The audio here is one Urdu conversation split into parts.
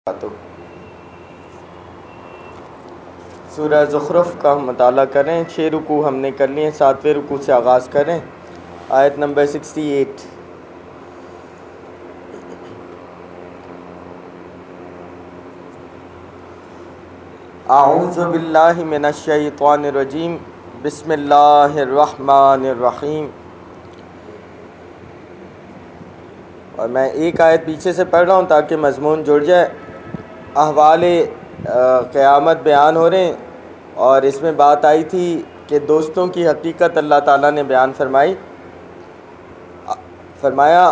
تو سورہ زخرف کا مطالعہ کریں. 6 رکوع ہم نے کر لیے. 7ویں رکوع سے آغاز کریں. آیت نمبر 68. اعوذ باللہ من الشیطان الرجیم. بسم اللہ الرحمن الرحیم. اور میں ایک آیت پیچھے سے پڑھ رہا ہوں تاکہ مضمون جڑ جائے. احوال قیامت بیان ہو رہے ہیں، اور اس میں بات آئی تھی کہ دوستوں کی حقیقت اللہ تعالیٰ نے بیان فرمایا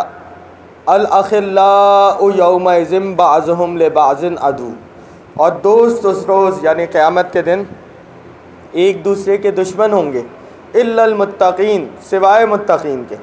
الاخلاء یومئذ بعضهم لبعض عدو. اور دوست اس روز یعنی قیامت کے دن ایک دوسرے کے دشمن ہوں گے، الا المتقین، سوائے متقین کے.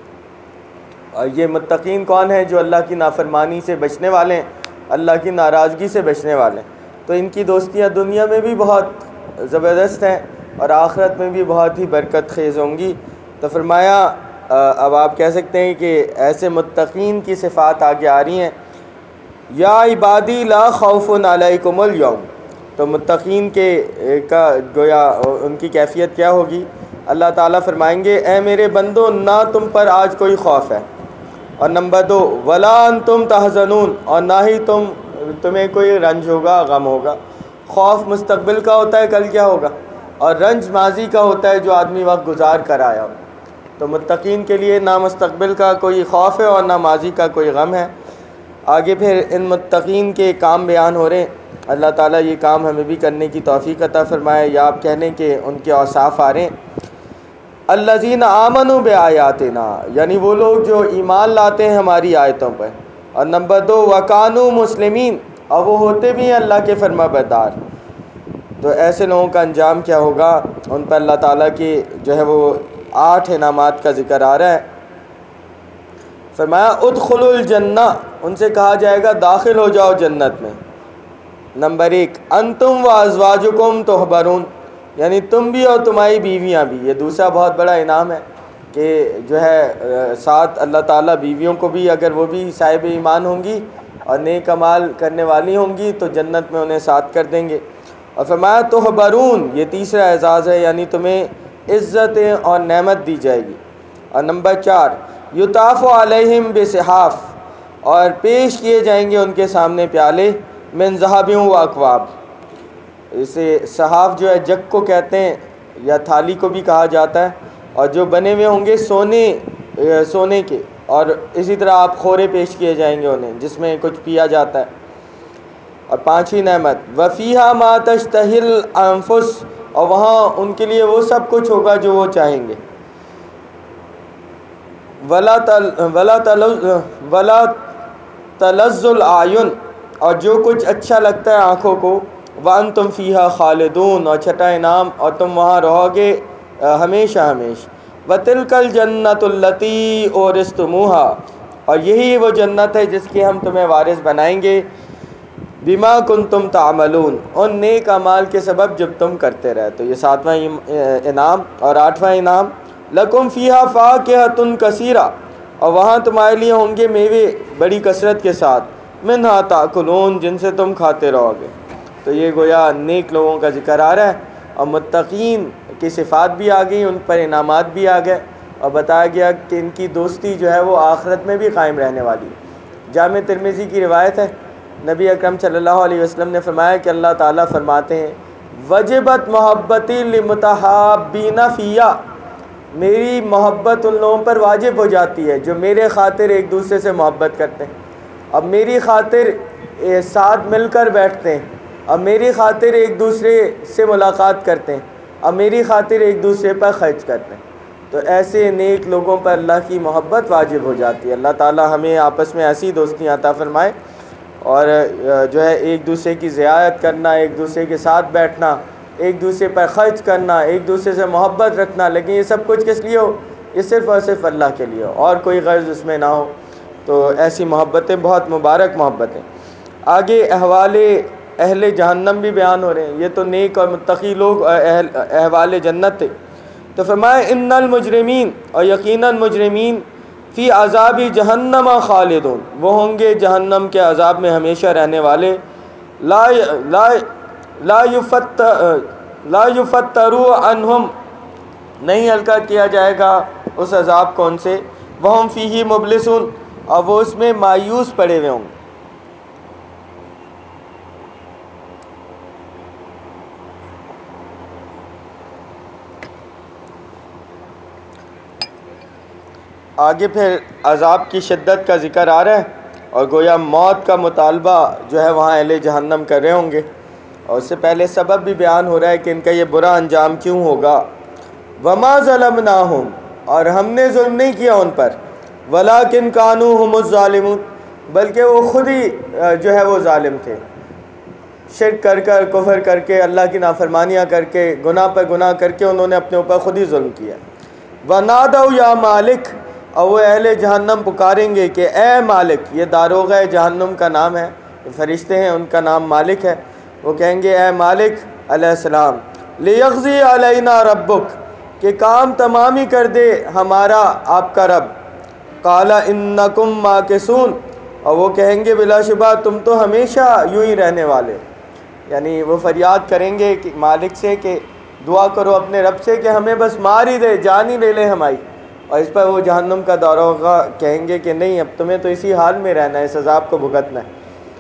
اور یہ متقین کون ہیں؟ جو اللہ کی نافرمانی سے بچنے والے ہیں، اللہ کی ناراضگی سے بچنے والے ہیں. تو ان کی دوستیاں دنیا میں بھی بہت زبردست ہیں اور آخرت میں بھی بہت ہی برکت خیز ہوں گی. تو فرمایا اب آپ کہہ سکتے ہیں کہ ایسے متقین کی صفات آگے آ رہی ہیں. یا عبادی لا خوف علیکم اليوم. تو متقین کا گویا ان کی کیفیت کیا ہوگی؟ اللہ تعالیٰ فرمائیں گے اے میرے بندو، نہ تم پر آج کوئی خوف ہے. اور نمبر 2 ولا انتم تحزنون، اور نہ ہی تمہیں کوئی رنج ہوگا، غم ہوگا. خوف مستقبل کا ہوتا ہے کل کیا ہوگا، اور رنج ماضی کا ہوتا ہے جو آدمی وقت گزار کر آیا ہو. تو متقین کے لیے نہ مستقبل کا کوئی خوف ہے اور نہ ماضی کا کوئی غم ہے. آگے پھر ان متقین کے کام بیان ہو رہے ہیں. اللہ تعالیٰ یہ کام ہمیں بھی کرنے کی توفیق عطا فرمائے، یا آپ کہہ لیں کہ ان کے اوصاف آ رہے ہیں. الذین آمنوا بآیاتنا، یعنی وہ لوگ جو ایمان لاتے ہیں ہماری آیتوں پر. اور نمبر 2 وکانوا مسلمین، اور وہ ہوتے بھی ہیں اللہ کے فرما بردار. تو ایسے لوگوں کا انجام کیا ہوگا؟ ان پر اللہ تعالیٰ کے جو ہے وہ 8 انعامات کا ذکر آ رہا ہے. فرمایا ادخلوا الجنہ، ان سے کہا جائے گا داخل ہو جاؤ جنت میں. نمبر 1 انتم و ازواجکم تحبرون، یعنی تم بھی اور تمہاری بیویاں بھی. یہ دوسرا بہت بڑا انعام ہے کہ جو ہے ساتھ اللہ تعالیٰ بیویوں کو بھی، اگر وہ بھی صاحب ایمان ہوں گی اور نیک اعمال کرنے والی ہوں گی تو جنت میں انہیں ساتھ کر دیں گے. اور فرمایا تحبرون، یہ تیسرا اعزاز ہے، یعنی تمہیں عزتیں اور نعمت دی جائے گی. اور نمبر 4 یطاف علیہم بصحاف، اور پیش کیے جائیں گے ان کے سامنے پیالے من ذہب و اکواب. اسے صحاف جو ہے جگ کو کہتے ہیں، یا تھالی کو بھی کہا جاتا ہے، اور جو بنے ہوئے ہوں گے سونے کے. اور اسی طرح آپ خورے پیش کیے جائیں گے انہیں جس میں کچھ پیا جاتا ہے. اور 5ویں نعمت وفیہا ما تشتہی الانفس، اور وہاں ان کے لیے وہ سب کچھ ہوگا جو وہ چاہیں گے. ولا تلذ الاعین، اور جو کچھ اچھا لگتا ہے آنکھوں کو. وانتم فیہا خالدون، اور چھٹا انعام اور تم وہاں رہو گے ہمیشہ ہمیشہ. وتلک الجنۃ التی اورثتموہا، اور یہی وہ جنت ہے جس کی ہم تمہیں وارث بنائیں گے. بما کنتم تعملون، ان نیک اعمال کے سبب جب تم کرتے رہے. تو یہ 7واں انعام. اور 8واں انعام لکم فیہا فاکہۃ کثیرہ، اور وہاں تمہارے لیے ہوں گے میوے بڑی کثرت کے ساتھ. منہا تاکلون، جن سے تم کھاتے رہو گے. تو یہ گویا نیک لوگوں کا ذکر آ رہا ہے، اور متقین کی صفات بھی آ گئی، ان پر انعامات بھی آ گئے، اور بتایا گیا کہ ان کی دوستی جو ہے وہ آخرت میں بھی قائم رہنے والی ہے. جامع ترمذی کی روایت ہے، نبی اکرم صلی اللہ علیہ وسلم نے فرمایا کہ اللہ تعالیٰ فرماتے ہیں وجبت محبتی للمتحابین فیہ، میری محبت ان لوگوں پر واجب ہو جاتی ہے جو میرے خاطر ایک دوسرے سے محبت کرتے ہیں، اب میری خاطر ساتھ مل کر بیٹھتے ہیں، اب میری خاطر ایک دوسرے سے ملاقات کرتے ہیں، اب میری خاطر ایک دوسرے پر خرچ کرتے ہیں. تو ایسے نیک لوگوں پر اللہ کی محبت واجب ہو جاتی ہے. اللہ تعالیٰ ہمیں آپس میں ایسی دوستی عطا فرمائے، اور جو ہے ایک دوسرے کی رعایت کرنا، ایک دوسرے کے ساتھ بیٹھنا، ایک دوسرے پر خرچ کرنا، ایک دوسرے سے محبت رکھنا. لیکن یہ سب کچھ کس لیے ہو؟ یہ صرف اور صرف اللہ کے لیے ہو، اور کوئی غرض اس میں نہ ہو. تو ایسی محبتیں بہت مبارک محبتیں. آگے احوال اہل جہنم بھی بیان ہو رہے ہیں. یہ تو نیک اور متقی لوگ احوال جنت تھے. تو فرمایا ان المجرمین، اور یقیناً مجرمین فی عذاب جہنم خالدون، وہ ہوں گے جہنم کے عذاب میں ہمیشہ رہنے والے. لا لا لا یفت لا یفتروا عنہم، نہیں ہلکا کیا جائے گا اس عذاب کو ان سے. وہم فیہ مبلسون، اور وہ اس میں مایوس پڑے ہوئے ہوں گے. آگے پھر عذاب کی شدت کا ذکر آ رہا ہے، اور گویا موت کا مطالبہ جو ہے وہاں اہل جہنم کر رہے ہوں گے، اور اس سے پہلے سبب بھی بیان ہو رہا ہے کہ ان کا یہ برا انجام کیوں ہوگا. وما ظلمناہم، اور ہم نے ظلم نہیں کیا ان پر، ولکن کانوا هم الظالمون، بلکہ وہ خود ہی جو ہے وہ ظالم تھے. شرک کر کر، کفر کر کے، اللہ کی نافرمانیاں کر کے، گناہ پر گناہ کر کے انہوں نے اپنے اوپر خود ہی ظلم کیا. وَنَادَوْا يَا مالک، اور وہ اہل جہنم پکاریں گے کہ اے مالک. یہ داروغہ جہنم کا نام ہے، فرشتے ہیں، ان کا نام مالک ہے. وہ کہیں گے اے مالک علیہ السلام، لِيَقْضِي عَلَيْنَا رَبُّكَ، کہ کام تمام ہی کر دے ہمارا آپ کا رب. قَالَ إِنَّكُمْ مَاكِثُونَ، اور وہ کہیں گے بلا شبہ تم تو ہمیشہ یوں ہی رہنے والے. یعنی وہ فریاد کریں گے کہ مالک سے کہ دعا کرو اپنے رب سے کہ ہمیں بس مار ہی دے، جان ہی لے لے ہماری. اور اس پر وہ جہنم کا داروغہ کہیں گے کہ نہیں، اب تمہیں تو اسی حال میں رہنا ہے، اس عذاب کو بھگتنا ہے.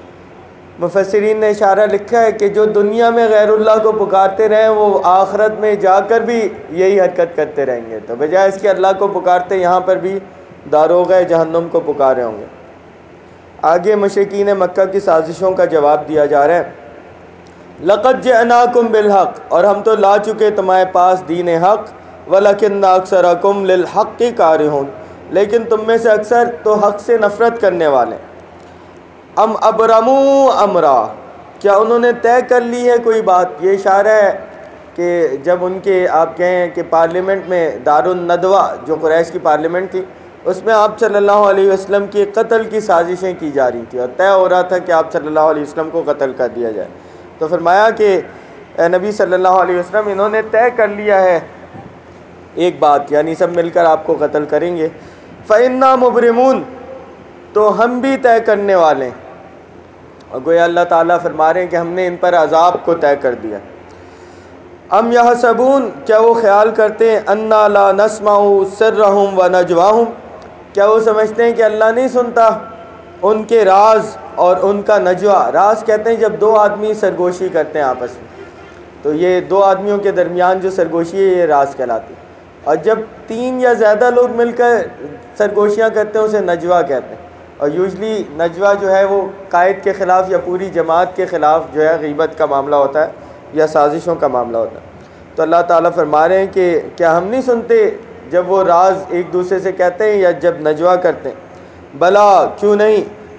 مفسرین نے اشارہ لکھا ہے کہ جو دنیا میں غیر اللہ کو پکارتے رہیں وہ آخرت میں جا کر بھی یہی حرکت کرتے رہیں گے. تو بجائے اس کے اللہ کو پکارتے یہاں پر بھی داروغہ جہنم کو پکارے ہوں گے. آگے مشرکین مکہ کی سازشوں کا جواب دیا جا رہا ہے. لَقَدْ جِئْنَاكُمْ بِالْحَقِّ، اور ہم تو لا چکے تمہارے پاس دین حق. وَلَكِنَّ أَكْثَرَكُمْ لِلْحَقِّ كَارِهُونَ، لیکن تم میں سے اکثر تو حق سے نفرت کرنے والے. ام ابرموا امرا، کیا انہوں نے طے کر لی ہے کوئی بات. یہ اشارہ ہے کہ جب ان کے آپ کہیں کہ پارلیمنٹ میں دار الندوہ جو قریش کی پارلیمنٹ تھی، اس میں آپ صلی اللہ علیہ وسلم کی قتل کی سازشیں کی جا رہی تھیں، اور طے ہو رہا تھا کہ آپ صلی اللہ علیہ وسلم کو قتل کر دیا جائے. تو فرمایا کہ اے نبی صلی اللہ علیہ وسلم، انہوں نے طے کر لیا ہے ایک بات، یعنی سب مل کر آپ کو قتل کریں گے. فَإِنَّا مُبْرِمُونَ، تو ہم بھی طے کرنے والے ہیں. اور گویا اللہ تعالیٰ فرما رہے ہیں کہ ہم نے ان پر عذاب کو طے کر دیا. ام یحسبون، کیا وہ خیال کرتے ہیں، انا لا نسمع سرهم ونجواهم، کیا وہ سمجھتے ہیں کہ اللہ نہیں سنتا ان کے راز اور ان کا نجوا. راز کہتے ہیں جب دو آدمی سرگوشی کرتے ہیں آپس میں، تو یہ دو آدمیوں کے درمیان جو سرگوشی ہے یہ راز کہلاتی ہے. اور جب تین یا زیادہ لوگ مل کر سرگوشیاں کرتے ہیں اسے نجوا کہتے ہیں. اور یوزلی نجوا جو ہے وہ قائد کے خلاف یا پوری جماعت کے خلاف جو ہے غیبت کا معاملہ ہوتا ہے یا سازشوں کا معاملہ ہوتا ہے. تو اللہ تعالیٰ فرما رہے ہیں کہ کیا ہم نہیں سنتے جب وہ راز ایک دوسرے سے کہتے ہیں یا جب نجوا کرتے ہیں. بلا، کیوں نہیں،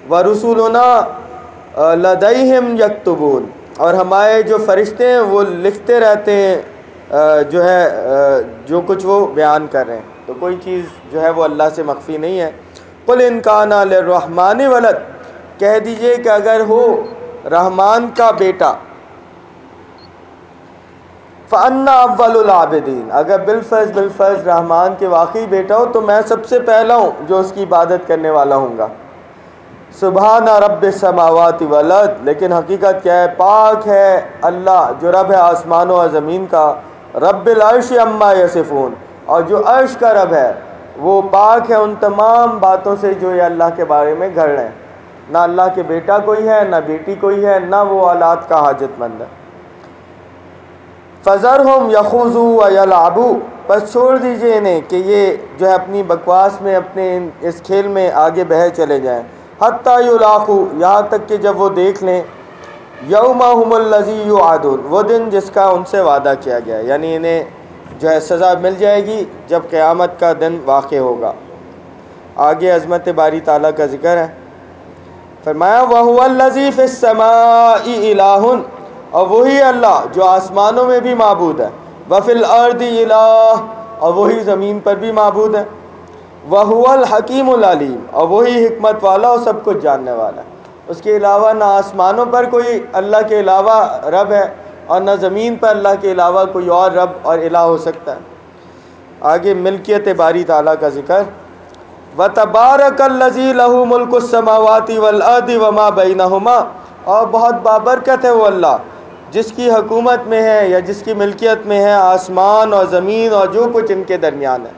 وَرُسُلُنَا لَدَيْهِمْ يَكْتُبُونَ، اور ہمارے جو فرشتے ہیں وہ لکھتے رہتے ہیں جو ہے جو کچھ وہ بیان کر رہے ہیں. تو کوئی چیز جو ہے وہ اللہ سے مخفی نہیں ہے. قُلْ إِنْ كَانَ لِلرَّحْمَٰنِ وَلَدٌ، کہہ دیجئے کہ اگر ہو رحمان کا بیٹا. فَأَنَّا أَوَّلُ الْعَابِدِينَ، اگر بالفرض رحمان کے واقعی بیٹا ہو تو میں سب سے پہلا ہوں جو اس کی عبادت کرنے والا ہوں گا. سبحان رب السماوات والارض، لیکن حقیقت کیا ہے، پاک ہے اللہ جو رب ہے آسمان و زمین کا. رب العرش عما یصفون، اور جو عرش کا رب ہے وہ پاک ہے ان تمام باتوں سے جو یہ اللہ کے بارے میں گھڑ رہے ہیں. نہ اللہ کے بیٹا کوئی ہے، نہ بیٹی کوئی ہے، نہ وہ اولاد کا حاجت مند ہے. فَذَرْهُمْ يَخُوضُوا وَيَلْعَبُوا، بس چھوڑ دیجئے انہیں کہ یہ جو ہے اپنی بکواس میں، اپنے اس کھیل میں آگے بڑھے چلے جائیں. حَتَّى يُلَاقُوا، یہاں تک کہ جب وہ دیکھ لیں یَوْمَهُمُ الَّذِي يُوعَدُونَ، وہ دن جس کا ان سے وعدہ کیا گیا ہے. یعنی انہیں جو ہے سزا مل جائے گی جب قیامت کا دن واقع ہوگا. آگے عظمت باری تعالیٰ کا ذکر ہے. فرمایا وَهُوَ الَّذِي فِي السَّمَاءِ إِلَٰهٌ، اور وہی اللہ جو آسمانوں میں بھی معبود ہے. وَفِي الْأَرْضِ إِلَٰهٌ، اور وہی زمین پر بھی معبود ہے. وَهُوَ الْحَكِيمُ الْعَلِيمُ، اور وہی حکمت والا اور سب کچھ جاننے والا ہے. اس کے علاوہ نہ آسمانوں پر کوئی اللہ کے علاوہ رب ہے اور نہ زمین پر اللہ کے علاوہ کوئی اور رب اور الہ ہو سکتا ہے. آگے ملکیت باری تعالیٰ کا ذکر. وَتَبَارَكَ الَّذِي لَهُ مُلْكُ السَّمَاوَاتِ وَالْأَرْضِ وَمَا بَيْنَهُمَا، اور بہت بابرکت ہے وہ اللہ جس کی حکومت میں ہے یا جس کی ملکیت میں ہے آسمان اور زمین اور جو کچھ ان کے درمیان ہے.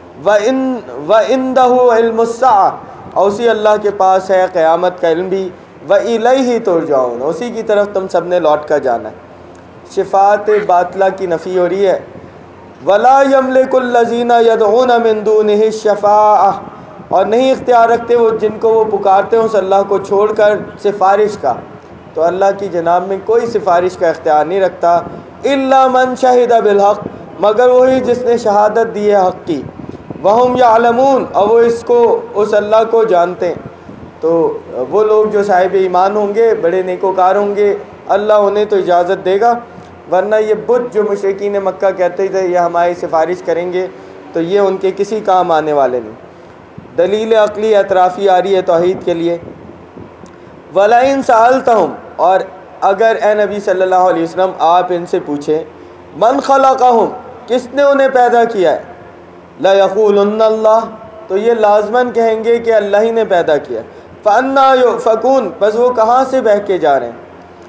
وَعِندَهُ عِلْمُ السَّاعَةِ، اور اسی اللہ کے پاس ہے قیامت کا علم بھی. وَإِلَيْهِ تُرْجَعُونَ، اسی کی طرف تم سب نے لوٹ کر جانا ہے. صفات باطلہ کی نفی ہو رہی ہے. وَلَا يَمْلِكُ الَّذِينَ يَدْعُونَ مِن دُونِهِ الشَّفَاعَةَ، اور نہیں اختیار رکھتے وہ جن کو وہ پکارتے ہیں اس اللہ کو چھوڑ کر سفارش کا. تو اللہ کی جناب میں کوئی سفارش کا اختیار نہیں رکھتا. إِلَّا مَنْ شَهِدَ بِالْحَقِّ، مگر وہی جس نے شہادت دی ہے حق کی. وَهُمْ يَعْلَمُونَ، اور وہ اس اللہ کو جانتے ہیں. تو وہ لوگ جو صاحب ایمان ہوں گے، بڑے نیکوکار ہوں گے، اللہ انہیں تو اجازت دے گا. ورنہ یہ بت جو مشرکین مکہ کہتے تھے یہ ہماری سفارش کریں گے، تو یہ ان کے کسی کام آنے والے نہیں. دلیل عقلی اعترافی آ رہی ہے توحید کے لیے. وَلَئِن سَأَلْتَهُمْ، اور اگر اے نبی صلی اللہ علیہ وسلم آپ ان سے پوچھیں من خلقہم، کس نے انہیں پیدا کیا ہے، لَيَقُولُنَّ اللَّهُ، تو یہ لازماً کہیں گے کہ اللہ ہی نے پیدا کیا. فَأَنَّا يُؤْفَكُونَ، بس وہ کہاں سے بہہ کے جا رہے ہیں.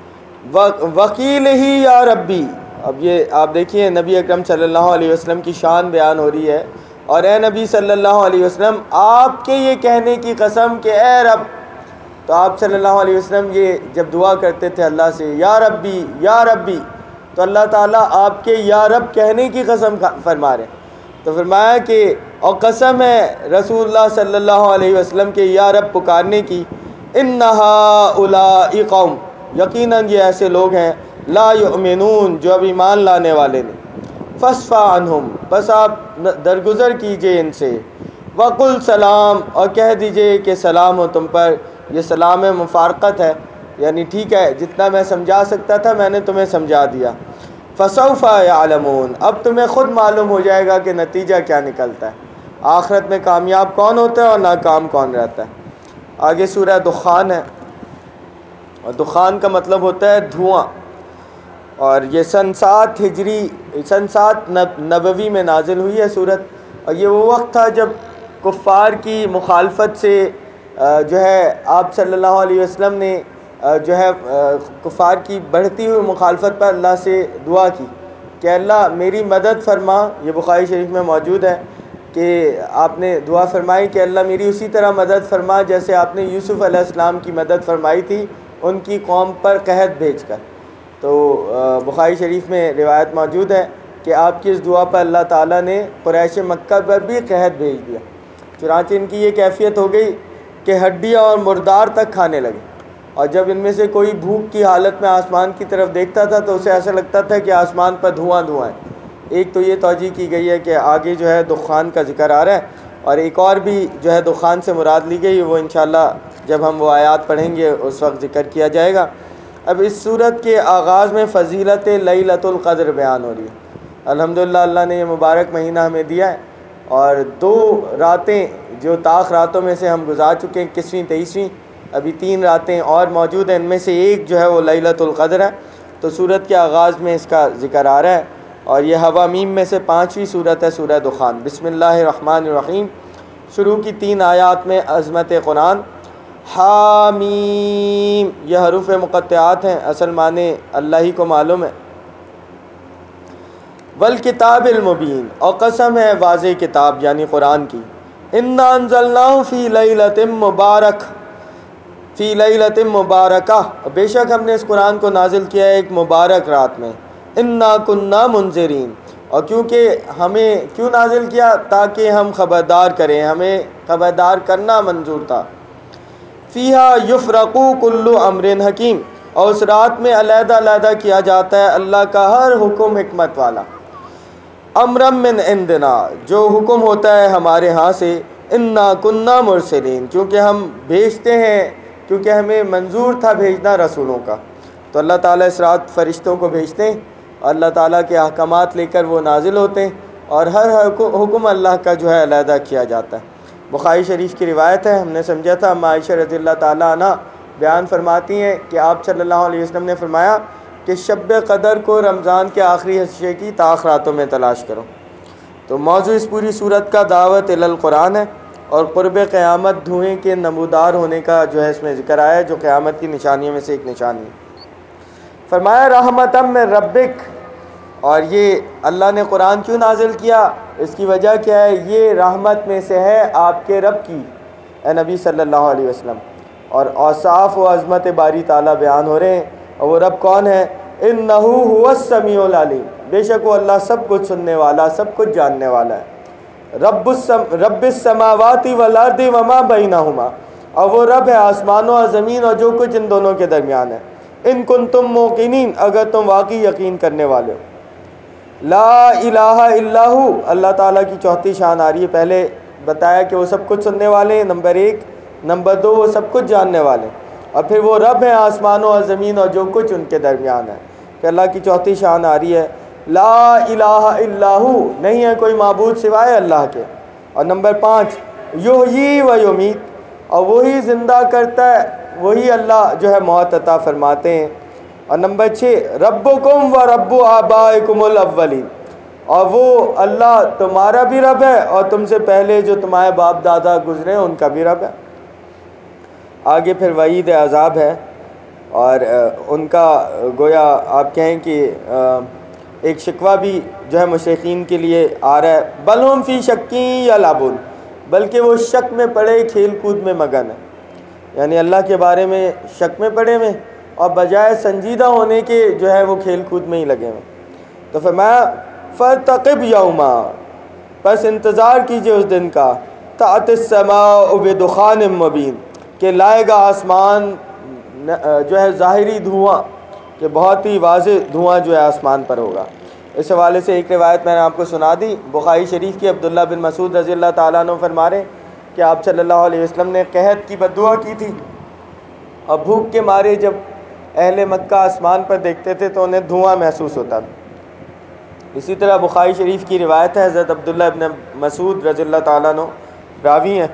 وَقِيلِهِ یا ربی، اب یہ آپ دیکھیے نبی اکرم صلی اللہ علیہ وسلم کی شان بیان ہو رہی ہے. اور اے نبی صلی اللہ علیہ وسلم آپ کے یہ کہنے کی قسم کہ اے رب، تو آپ صلی اللہ علیہ وسلم یہ جب دعا کرتے تھے اللہ سے یا ربی یا ربی، تو اللہ تعالیٰ آپ کے یا رب کہنے کی قسم فرما رہے ہیں. تو فرمایا کہ اور قسم ہے رسول اللہ صلی اللہ علیہ وسلم کے یا رب پکارنے کی. اِنَّ هَٰؤُلَاءِ قَوْمٌ، یقیناً یہ ایسے لوگ ہیں لا یؤمنون، جو اب ایمان لانے والے نہیں. فَاصْفَحْ عَنْهُمْ، بس آپ درگزر کیجئے ان سے. وَقُلْ سلام، اور کہہ دیجئے کہ سلام ہو تم پر. یہ سلام مفارقت ہے، یعنی ٹھیک ہے جتنا میں سمجھا سکتا تھا میں نے تمہیں سمجھا دیا. فَسَوْفَ يَعْلَمُونَ، اب تمہیں خود معلوم ہو جائے گا کہ نتیجہ کیا نکلتا ہے، آخرت میں کامیاب کون ہوتا ہے اور ناکام کون رہتا ہے. آگے سورہ دخان ہے، اور دخان کا مطلب ہوتا ہے دھواں. اور یہ سن 7 ہجری سن 7 نبوی میں نازل ہوئی ہے سورت. اور یہ وہ وقت تھا جب کفار کی مخالفت سے جو ہے آپ صلی اللہ علیہ وسلم نے جو ہے کفار کی بڑھتی ہوئی مخالفت پر اللہ سے دعا کی کہ اللہ میری مدد فرما. یہ بخاری شریف میں موجود ہے کہ آپ نے دعا فرمائی کہ اللہ میری اسی طرح مدد فرما جیسے آپ نے یوسف علیہ السلام کی مدد فرمائی تھی ان کی قوم پر قحط بھیج کر. تو بخاری شریف میں روایت موجود ہے کہ آپ کی اس دعا پر اللہ تعالیٰ نے قریش مکہ پر بھی قحط بھیج دیا. چنانچہ ان کی یہ کیفیت ہو گئی کہ ہڈیاں اور مردار تک کھانے لگے. اور جب ان میں سے کوئی بھوک کی حالت میں آسمان کی طرف دیکھتا تھا تو اسے ایسا لگتا تھا کہ آسمان پر دھواں دھواں ہے. ایک تو یہ توجہ کی گئی ہے کہ آگے جو ہے دخان کا ذکر آ رہا ہے، اور ایک اور بھی جو ہے دخان سے مراد لی گئی، وہ انشاءاللہ جب ہم وہ آیات پڑھیں گے اس وقت ذکر کیا جائے گا. اب اس صورت کے آغاز میں فضیلت لیلۃ القدر بیان ہو رہی ہے. الحمدللہ اللہ نے یہ مبارک مہینہ ہمیں دیا ہے، اور 2 راتیں جو طاق راتوں میں سے ہم گزار چکے ہیں، 21ویں 23ویں، ابھی 3 راتیں اور موجود ہیں، ان میں سے ایک جو ہے وہ لیلۃ القدر ہے. تو سورت کے آغاز میں اس کا ذکر آ رہا ہے، اور یہ حوامیم میں سے 5ویں سورت ہے سورہ دخان. بسم اللہ الرحمن الرحیم. شروع کی 3 آیات میں عظمت قرآن. حامیم، یہ حروف مقطعات ہیں، اصل معنی اللہ ہی کو معلوم ہے. والکتاب المبین، اور قسم ہے واضح کتاب یعنی قرآن کی. انا انزلناہ فی لیلۃ مبارک، فی لیلۃ مبارکہ، بے شک ہم نے اس قرآن کو نازل کیا ہے ایک مبارک رات میں. انا کننا منذرین، اور کیونکہ ہمیں کیوں نازل کیا، تاکہ ہم خبردار کریں، ہمیں خبردار کرنا منظور تھا. فیہا یفرقو کل امر حکیم، اور اس رات میں علیحدہ علیحدہ کیا جاتا ہے اللہ کا ہر حکم حکمت والا. امرم من عندنا، جو حکم ہوتا ہے ہمارے ہاں سے. انا کننا مرسلین، کیونکہ ہم بھیجتے ہیں، کیونکہ ہمیں منظور تھا بھیجنا رسولوں کا. تو اللہ تعالیٰ اس رات فرشتوں کو بھیجتے ہیں، اللہ تعالیٰ کے احکامات لے کر وہ نازل ہوتے ہیں، اور ہر حکم اللہ کا جو ہے علیحدہ کیا جاتا ہے. بخاری شریف کی روایت ہے، ہم نے سمجھا تھا، عائشہ رضی اللہ تعالیٰ عنہ بیان فرماتی ہیں کہ آپ صلی اللہ علیہ وسلم نے فرمایا کہ شب قدر کو رمضان کے آخری حصے کی طاق راتوں میں تلاش کرو. تو موضوع اس پوری صورت کا دعوت الی القرآن ہے، اور قرب قیامت دھوئیں کے نمودار ہونے کا جو ہے اس میں ذکر آیا ہے، جو قیامت کی نشانیوں میں سے ایک نشانی ہے۔ فرمایا رحمتم من ربک، اور یہ اللہ نے قرآن کیوں نازل کیا، اس کی وجہ کیا ہے؟ یہ رحمت میں سے ہے آپ کے رب کی، اے نبی صلی اللہ علیہ وسلم، اور اوصاف و عظمت باری تعالیٰ بیان ہو رہے ہیں۔ اور وہ رب کون ہے؟ انہ هو السمیع العلیم، بے شک وہ اللہ سب کچھ سننے والا، سب کچھ جاننے والا ہے۔ رب السماوات والارض وما بینہما، اور وہ رب ہے آسمانوں اور زمین اور جو کچھ ان دونوں کے درمیان ہے۔ ان کنتم موقنین، اگر تم واقعی یقین کرنے والے ہو۔ لا الہ الا ہو، اللہ تعالیٰ کی چوتھی شان آ رہی ہے۔ پہلے بتایا کہ وہ سب کچھ سننے والے ہیں، نمبر 1، نمبر 2 وہ سب کچھ جاننے والے ہیں، اور پھر وہ رب ہیں آسمانوں اور زمین اور جو کچھ ان کے درمیان ہے۔ کہ اللہ کی چوتھی شان آ رہی ہے، لا الہ الا ہو، نہیں ہے کوئی معبود سوائے اللہ کے۔ اور نمبر 5، یحیی و یمیت، اور وہی زندہ کرتا ہے، وہی اللہ جو ہے موت عطا فرماتے ہیں۔ اور نمبر 6، ربکم و رب آبائکم الاولین، اور وہ اللہ تمہارا بھی رب ہے اور تم سے پہلے جو تمہارے باپ دادا گزرے ان کا بھی رب ہے۔ آگے پھر وعید عذاب ہے، اور ان کا گویا آپ کہیں کہ ایک شکوہ بھی جو ہے مشرکین کے لیے آ رہا ہے، بل ہم فی شکی یلعبون، بلکہ وہ شک میں پڑے، کھیل کود میں مگن ہے، یعنی اللہ کے بارے میں شک میں پڑے ہوئے اور بجائے سنجیدہ ہونے کے جو ہے وہ کھیل کود میں ہی لگے ہوئے۔ تو فرمایا فارتقب یوما، بس انتظار کیجئے اس دن کا، تأتی السماء بدخان مبین، کہ لائے گا آسمان جو ہے ظاہری دھواں، کہ بہت ہی واضح دھواں جو ہے آسمان پر ہوگا۔ اس حوالے سے ایک روایت میں نے آپ کو سنا دی، بخاری شریف کی، عبداللہ بن مسعود رضی اللہ تعالیٰ عنہ فرما رہے کہ آپ صلی اللہ علیہ وسلم نے قحط کی بد دعا کی تھی، اور بھوک کے مارے جب اہل مکہ آسمان پر دیکھتے تھے تو انہیں دھواں محسوس ہوتا تھا۔ اسی طرح بخاری شریف کی روایت ہے، حضرت عبداللہ ابن مسعود رضی اللہ تعالیٰ عنہ راوی ہیں،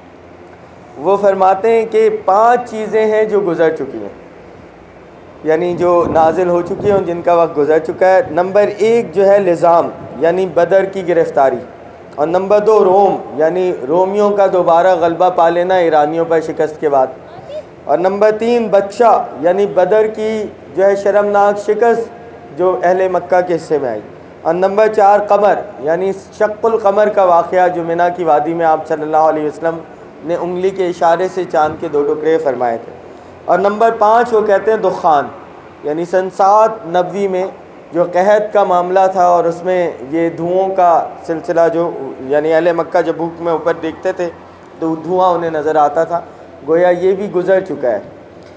وہ فرماتے ہیں کہ 5 چیزیں ہیں جو گزر چکی ہیں، یعنی جو نازل ہو چکی ہیں، جن کا وقت گزر چکا ہے۔ نمبر 1 جو ہے لزام، یعنی بدر کی گرفتاری، اور نمبر 2 روم، یعنی رومیوں کا دوبارہ غلبہ پا لینا ایرانیوں پر شکست کے بعد، اور نمبر 3 بچہ، یعنی بدر کی جو ہے شرمناک شکست جو اہل مکہ کے حصے میں آئی، اور نمبر 4 قمر، یعنی شق القمر کا واقعہ جو منی کی وادی میں آپ صلی اللہ علیہ وسلم نے انگلی کے اشارے سے چاند کے 2 ٹکڑے فرمائے تھے، اور نمبر 5 وہ کہتے ہیں دخان، یعنی سن 790 میں جو قحط کا معاملہ تھا، اور اس میں یہ دھوؤں کا سلسلہ جو یعنی اہل مکہ جب بھوک میں اوپر دیکھتے تھے تو دھواں انہیں نظر آتا تھا، گویا یہ بھی گزر چکا ہے۔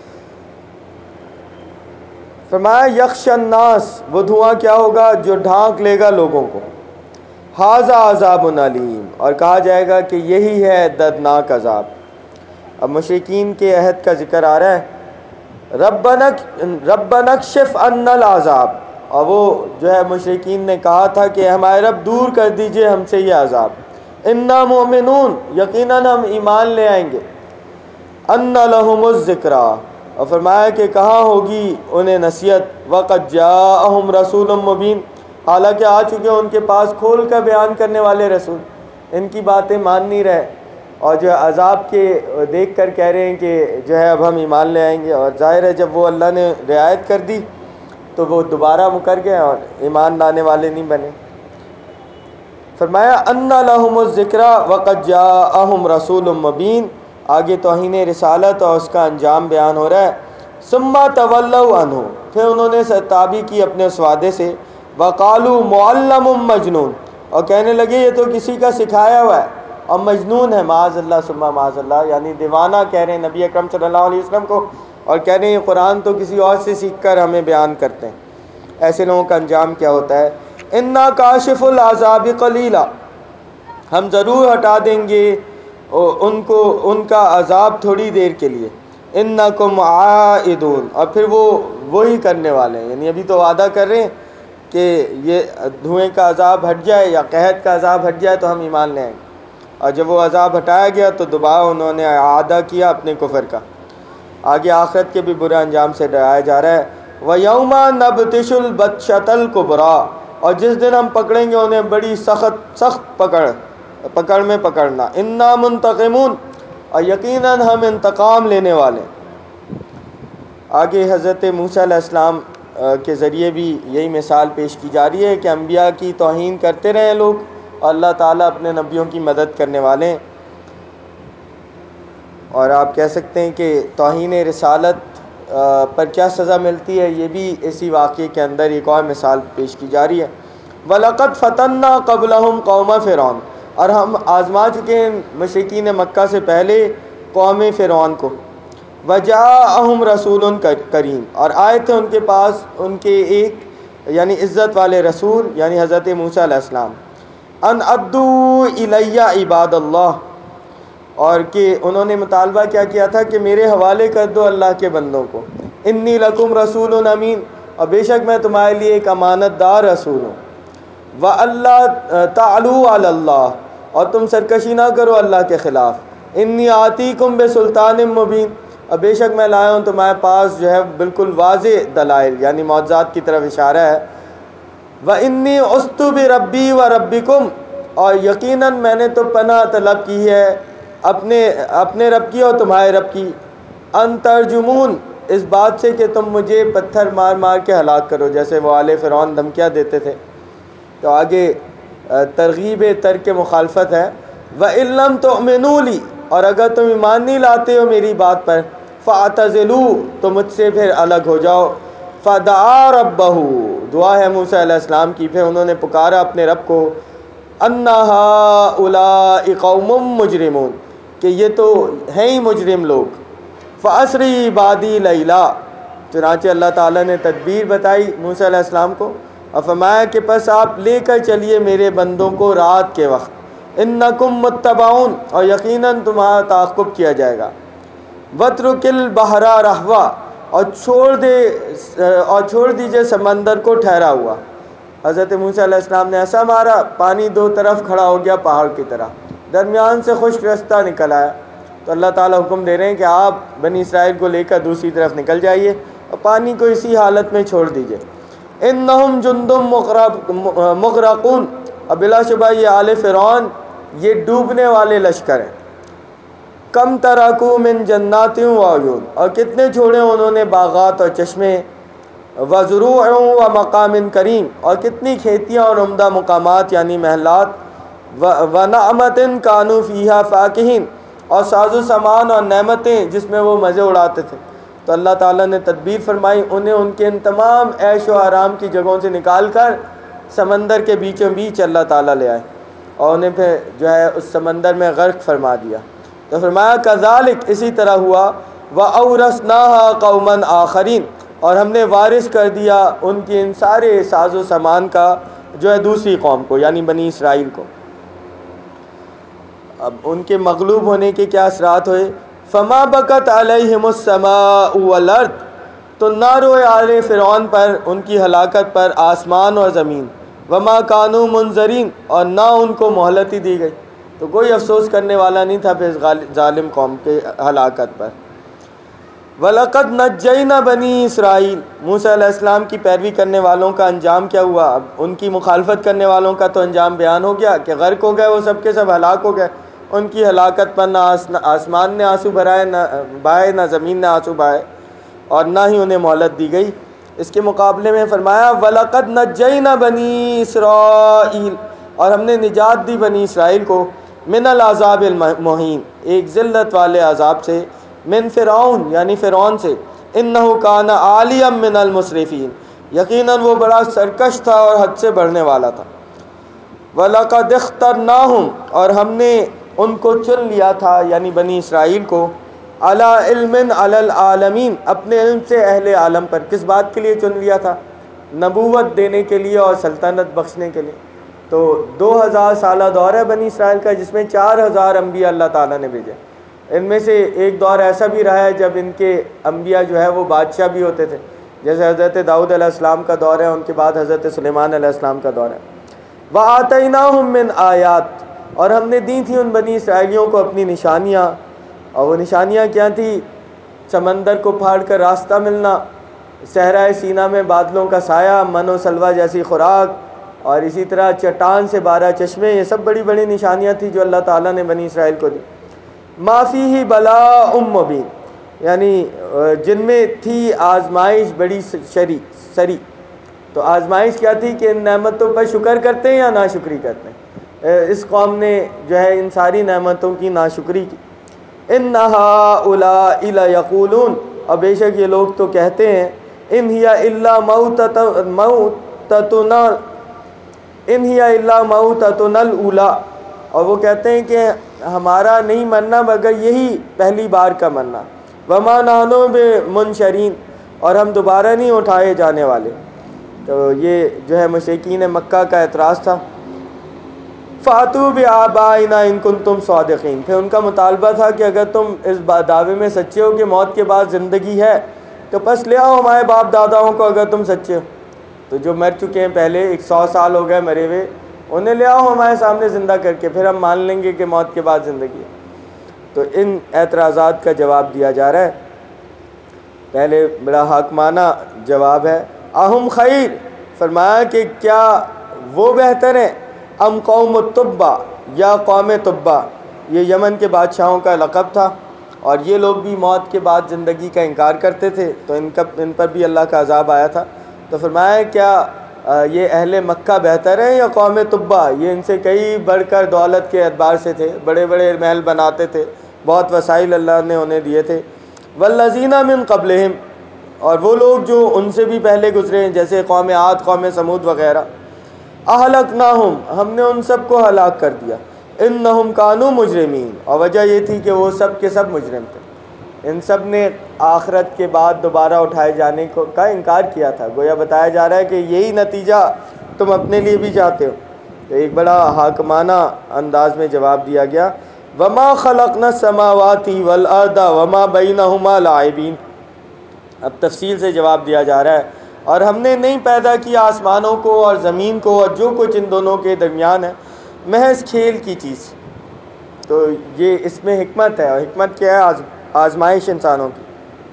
فرمایا یخش الناس، وہ دھواں کیا ہوگا؟ جو ڈھانک لے گا لوگوں کو، ھذا عذاب علیم، اور کہا جائے گا کہ یہی ہے دردناک عذاب۔ اب مشرکین کے عہد کا ذکر آ رہا ہے، ربنا اکشف عنا العذاب، اور وہ جو ہے مشرکین نے کہا تھا کہ ہمارے رب دور کر دیجئے ہم سے یہ عذاب، انا مؤمنون، یقیناً ہم ایمان لے آئیں گے، ان لہم الذکریٰ، اور فرمایا کہ کہاں ہوگی انہیں نصیحت، وقد جاءہم رسول مبین، حالانکہ آ چکے ان کے پاس کھول کر بیان کرنے والے رسول، ان کی باتیں مان نہیں رہے، اور جو عذاب کے دیکھ کر کہہ رہے ہیں کہ جو ہے اب ہم ایمان لے آئیں گے، اور ظاہر ہے جب وہ اللہ نے رعایت کر دی تو وہ دوبارہ مکر گئے اور ایمان لانے والے نہیں بنے۔ فرمایا ان لہم الذکریٰ وقد جاءہم رسول مبین، آگے توہین رسالت اور اس کا انجام بیان ہو رہا ہے۔ ثم تولوا عنہ، پھر انہوں نے سرتابی کی اپنے اس وعدے سے، وقالوا معلم مجنون، اور کہنے لگے یہ تو کسی کا سکھایا ہوا ہے اور مجنون ہے، معاذ اللہ ثم معاذ اللہ، یعنی دیوانہ کہہ رہے ہیں نبی اکرم صلی اللہ علیہ وسلم کو، اور کہہ رہے ہیں یہ قرآن تو کسی اور سے سیکھ کر ہمیں بیان کرتے ہیں۔ ایسے لوگوں کا انجام کیا ہوتا ہے؟ انا کاشف العذاب قلیلا، ہم ضرور ہٹا دیں گے ان کو ان کا عذاب تھوڑی دیر کے لیے، انکم عائدون، اور پھر وہ وہی کرنے والے ہیں، یعنی ابھی تو وعدہ کر رہے ہیں کہ یہ دھوئیں کا عذاب ہٹ جائے یا قحط کا عذاب ہٹ جائے تو ہم ایمان لیں گے، اور جب وہ عذاب ہٹایا گیا تو دوبارہ انہوں نے اعادہ کیا اپنے کفر کا۔ آگے آخرت کے بھی برے انجام سے ڈرایا جا رہا ہے، وَيَوْمَ نَبْطِشُ الْبَطْشَةَ الْكُبْرَىٰ، اور جس دن ہم پکڑیں گے انہیں بڑی سخت پکڑ، پکڑ میں پکڑنا، انا منتقمون، اور یقیناً ہم انتقام لینے والے۔ آگے حضرت موسیٰ علیہ السلام کے ذریعے بھی یہی مثال پیش کی جا رہی ہے کہ انبیاء کی توہین کرتے رہے لوگ، اور اللہ تعالیٰ اپنے نبیوں کی مدد کرنے والے ہیں۔ اور آپ کہہ سکتے ہیں کہ توہین رسالت پر کیا سزا ملتی ہے، یہ بھی اسی واقعے کے اندر ایک اور مثال پیش کی جا رہی ہے۔ وَلَقَدْ فَتَنَّا قَبْلَهُمْ قَوْمَ فِرْعَوْنَ، اور ہم آزما چکے ہیں مشرکین مکہ سے پہلے قوم فرعون کو۔ وَجَاءَهُمْ رَسُولٌ کریم، اور آئے تھے ان کے پاس ان کے ایک یعنی عزت والے رسول، یعنی حضرت موسیٰ علیہ السلام۔ ان ادّوا الی عباد اللہ، اور کہ انہوں نے مطالبہ کیا تھا کہ میرے حوالے کر دو اللہ کے بندوں کو۔ انی لکم رسول امین، اور بے شک میں تمہارے لیے ایک امانت دار رسول ہوں۔ وَأَلَّا تَعْلُوا عَلَى اللَّهِ، اور تم سرکشی نہ کرو اللہ کے خلاف۔ انی آتیکم بسلطان مبین، اور بے شک میں لایا ہوں تمہارے پاس جو ہے بالکل واضح دلائل، یعنی معجزات کی طرف اشارہ ہے۔ وَإِنِّي عُذْتُ بِرَبِّي وَرَبِّكُمْ، اور یقیناً میں نے تو پناہ طلب کی ہے اپنے رب کی اور تمہارے رب کی۔ ان ترجمون، اس بات سے کہ تم مجھے پتھر مار مار کے ہلاک کرو، جیسے وہ آل فرعون دھمکیاں دیتے تھے۔ تو آگے ترغیب ترک مخالفت ہے۔ وَإِن لَّمْ تُؤْمِنُوا لِي، اور اگر تم ایمان نہیں لاتے ہو میری بات پر، فَاعْتَزِلُوا، تو مجھ سے پھر الگ ہو جاؤ۔ فَدَعَا رَبَّهُ، دعا ہے موسیٰ علیہ السلام کی، پھر انہوں نے پکارا اپنے رب کو۔ أَنَّ هَٰؤُلَاءِ قَوْمٌ مُجْرِمُونَ، کہ یہ تو ہیں ہی مجرم لوگ۔ فَأَسْرِ بِعِبَادِي لَيْلًا، چنانچہ اللہ تعالیٰ نے تدبیر بتائی موسیٰ علیہ السلام کو اور فرمایا کہ پس آپ لے کر چلیے میرے بندوں کو رات کے وقت۔ اِنَّکُم مُتَّبَعُونَ، اور یقیناً تمہارا تعاقب کیا جائے گا۔ وَاتْرُكِ الْبَحْرَ رَهْوًا، اور چھوڑ دیجئے سمندر کو ٹھہرا ہوا۔ حضرت موسیٰ علیہ السلام نے ایسا مارا، پانی دو طرف کھڑا ہو گیا پہاڑ کی طرح، درمیان سے خشک رستہ نکل آیا۔ تو اللہ تعالیٰ حکم دے رہے ہیں کہ آپ بنی اسرائیل کو لے کر دوسری طرف نکل جائیے اور پانی کو اسی حالت میں چھوڑ دیجئے۔ انہم جند مغرقون، اور بلا شبہ یہ آل فرعون یہ ڈوبنے والے لشکر ہیں۔ کم ترکوا من جنات وعیون، اور کتنے چھوڑے انہوں نے باغات اور چشمے۔ وزروع ومقام کریم، اور کتنی کھیتیاں اور عمدہ مقامات یعنی محلات۔ ونعمت کانوا فیہا فاکہین، اور ساز و سامان اور نعمتیں جس میں وہ مزے اڑاتے تھے۔ تو اللہ تعالیٰ نے تدبیر فرمائی، انہیں ان کے ان تمام عیش و آرام کی جگہوں سے نکال کر سمندر کے بیچوں بیچ اللہ تعالیٰ لے آئے اور انہیں پھر جو ہے اس سمندر میں غرق فرما دیا۔ تو فرمایا کذالک، اسی طرح ہوا۔ وَأَوْرَثْنَاهَا قَوْمًا آخَرِينَ، اور ہم نے وارث کر دیا ان کے ان سارے ساز و سامان کا جو ہے دوسری قوم کو، یعنی بنی اسرائیل کو۔ اب ان کے مغلوب ہونے کے کیا اثرات ہوئے؟ فما بکت علیہم السماء والارض، تو نہ روئے آل فرعون پر ان کی ہلاکت پر آسمان اور زمین۔ وما کانوا منظرین، اور نہ ان کو مہلت ہی دی گئی، تو کوئی افسوس کرنے والا نہیں تھا پھر اس ظالم قوم کے ہلاکت پر۔ وَلَقَدْ نَجَّيْنَا بَنِي اسرائیل، موسیٰ علیہ السلام کی پیروی کرنے والوں کا انجام کیا ہوا؟ اب ان کی مخالفت کرنے والوں کا تو انجام بیان ہو گیا کہ غرق ہو گئے، وہ سب کے سب ہلاک ہو گئے۔ ان کی ہلاکت پر نہ آسمان نے آنسو بہائے، نہ زمین نے آنسو بہائے، اور نہ ہی انہیں مہلت دی گئی۔ اس کے مقابلے میں فرمایا وَلَقَدْ نَجَّيْنَا بَنِي اسرائیل، اور ہم نے نجات دی بنی اسرائیل کو من العذاب المہین، ایک ذلت والے عذاب سے، من فرعون یعنی فرعون سے، انہ کان عالیا من المسرفین، یقیناً وہ بڑا سرکش تھا اور حد سے بڑھنے والا تھا۔ وَلَقَدْ اخْتَرْنَاهُمْ، اور ہم نے ان کو چن لیا تھا یعنی بنی اسرائیل کو، علی علم علی العالمین، اپنے علم سے اہل عالم پر۔ کس بات کے لیے چن لیا تھا؟ نبوت دینے کے لیے اور سلطنت بخشنے کے لیے۔ تو 2000 سالہ دور ہے بنی اسرائیل کا، جس میں 4000 انبیاء اللہ تعالیٰ نے بھیجے۔ ان میں سے ایک دور ایسا بھی رہا ہے جب ان کے انبیاء جو ہے وہ بادشاہ بھی ہوتے تھے، جیسے حضرت داؤد علیہ السلام کا دور ہے، ان کے بعد حضرت سلیمان علیہ السلام کا دور ہے۔ وَآتَيْنَاهُم مِّنْ آیات، اور ہم نے دی تھی ان بنی اسرائیلیوں کو اپنی نشانیاں، اور وہ نشانیاں کیا تھیں؟ سمندر کو پھاڑ کر راستہ ملنا، صحرائے سینا میں بادلوں کا سایہ، من و سلوہ جیسی خوراک، اور اسی طرح چٹان سے 12 چشمے، یہ سب بڑی بڑی نشانیاں تھیں جو اللہ تعالیٰ نے بنی اسرائیل کو دی۔ ما فیہ بلاء مبین، یعنی جن میں تھی آزمائش بڑی سری۔ تو آزمائش کیا تھی کہ ان نعمتوں پر شکر کرتے ہیں یا ناشکری کرتے ہیں۔ اس قوم نے جو ہے ان ساری نعمتوں کی ناشکری کی۔ ان ہؤلاء لیقولون، اور بے شک یہ لوگ تو کہتے ہیں، ان ہی الا موتتنا الاولی، اور وہ کہتے ہیں کہ ہمارا نہیں مرنا مگر یہی پہلی بار کا مرنا، وما نحن بمنشرین، اور ہم دوبارہ نہیں اٹھائے جانے والے۔ تو یہ جو ہے مشرکین مکہ کا اعتراض تھا۔ فاتوا بآبائنا ان کنتم صادقین، پھر ان کا مطالبہ تھا کہ اگر تم اس دعوے میں سچے ہو کہ موت کے بعد زندگی ہے تو بس لے آؤ ہمارے باپ داداؤں کو، اگر تم سچے ہو تو جو مر چکے ہیں پہلے 100 سال ہو گئے مرے ہوئے، انہیں لے آؤ ہمارے سامنے زندہ کر کے، پھر ہم مان لیں گے کہ موت کے بعد زندگی ہے۔ تو ان اعتراضات کا جواب دیا جا رہا ہے۔ پہلے بڑا حاکمانہ جواب ہے، اہم خیر، فرمایا کہ کیا وہ بہتر ہیں، ام قوم التبع، یا قوم تبع، یہ یمن کے بادشاہوں کا لقب تھا، اور یہ لوگ بھی موت کے بعد زندگی کا انکار کرتے تھے، تو ان پر بھی اللہ کا عذاب آیا تھا۔ تو فرمایا کیا یہ اہل مکہ بہتر ہیں یا قوم تبع، یہ ان سے کئی بڑھ کر دولت کے اعتبار سے تھے، بڑے بڑے محل بناتے تھے، بہت وسائل اللہ نے انہیں دیے تھے۔ والذین من قبلہم، اور وہ لوگ جو ان سے بھی پہلے گزرے ہیں جیسے قوم عاد، قوم سمود وغیرہ، اہلکناہم، ہم نے ان سب کو ہلاک کر دیا، انہم کانوا مجرمین، اور وجہ یہ تھی کہ وہ سب کے سب مجرم تھے۔ ان سب نے آخرت کے بعد دوبارہ اٹھائے جانے کا انکار کیا تھا، گویا بتایا جا رہا ہے کہ یہی نتیجہ تم اپنے لیے بھی چاہتے ہو۔ تو ایک بڑا حاکمانہ انداز میں جواب دیا گیا، وما خلقنا السماوات والارض وما بینہما لاعبین، اب تفصیل سے جواب دیا جا رہا ہے، اور ہم نے نہیں پیدا کیا آسمانوں کو اور زمین کو اور جو کچھ ان دونوں کے درمیان ہے محض کھیل کی چیز۔ تو یہ اس میں حکمت ہے، اور حکمت کیا ہے؟ آزمائش انسانوں کی۔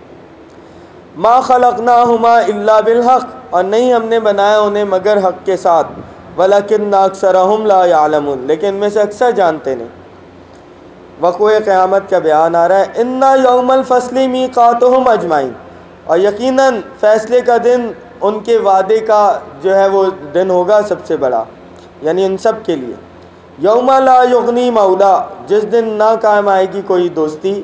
ما خلقناہما الا بالحق، اور نہیں ہم نے بنایا انہیں مگر حق کے ساتھ، ولکن اکثرہم لا یعلمون، لیکن ان میں سے اکثر جانتے نہیں۔ وقوع قیامت کا بیان آ رہا ہے، انا یوم الفصل میقاتہم اجمعین، اور یقیناً فیصلے کا دن ان کے وعدے کا جو ہے وہ دن ہوگا سب سے بڑا، یعنی ان سب کے لیے۔ یوم لا یغنی مولا، جس دن نہ کام آئے گی کوئی دوستی،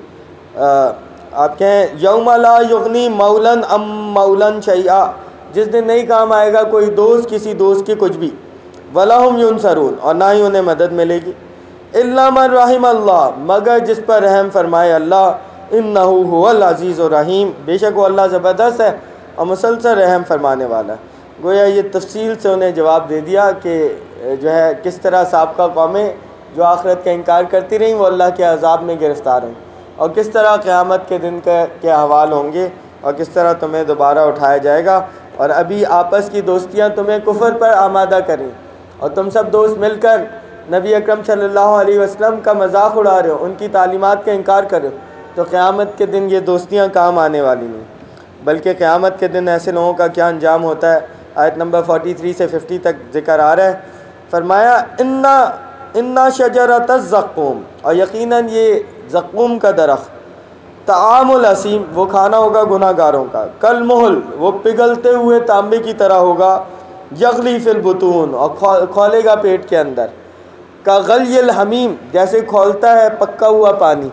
آپ کہیں یوم لا یغنی مولاً ام مولاً شیئا، جس دن نہیں کام آئے گا کوئی دوست کسی دوست کے کچھ بھی، ولا ہم ینصرون، اور نہ ہی انہیں مدد ملے گی، الا من رحم اللہ، مگر جس پر رحم فرمائے اللہ، انہ هو العزیز الرحیم، بے شک وہ اللہ زبردست ہے اور مسلسل رحم فرمانے والا ہے۔ گویا یہ تفصیل سے انہیں جواب دے دیا کہ جو ہے کس طرح سابقہ قومیں جو آخرت کا انکار کرتی رہیں وہ اللہ کے عذاب میں گرفتار ہیں، اور کس طرح قیامت کے دن کے احوال ہوں گے، اور کس طرح تمہیں دوبارہ اٹھایا جائے گا۔ اور ابھی آپس کی دوستیاں تمہیں کفر پر آمادہ کریں، اور تم سب دوست مل کر نبی اکرم صلی اللہ علیہ وسلم کا مذاق اڑا رہے ہو، ان کی تعلیمات کا انکار کر رہے ہو، تو قیامت کے دن یہ دوستیاں کام آنے والی نہیں، بلکہ قیامت کے دن ایسے لوگوں کا کیا انجام ہوتا ہے، آیت نمبر 43 سے 50 تک ذکر آ رہا ہے۔ فرمایا انا شجرۃ الزقوم، اور یقیناً یہ زقوم کا درخت، طعام الاسیم، وہ کھانا ہوگا گناہ گاروں کا، کالمہل، وہ پگھلتے ہوئے تانبے کی طرح ہوگا، یغلی فی البطون، اور کھولے گا پیٹ کے اندر، کغلی الحمیم، جیسے کھولتا ہے پکا ہوا پانی،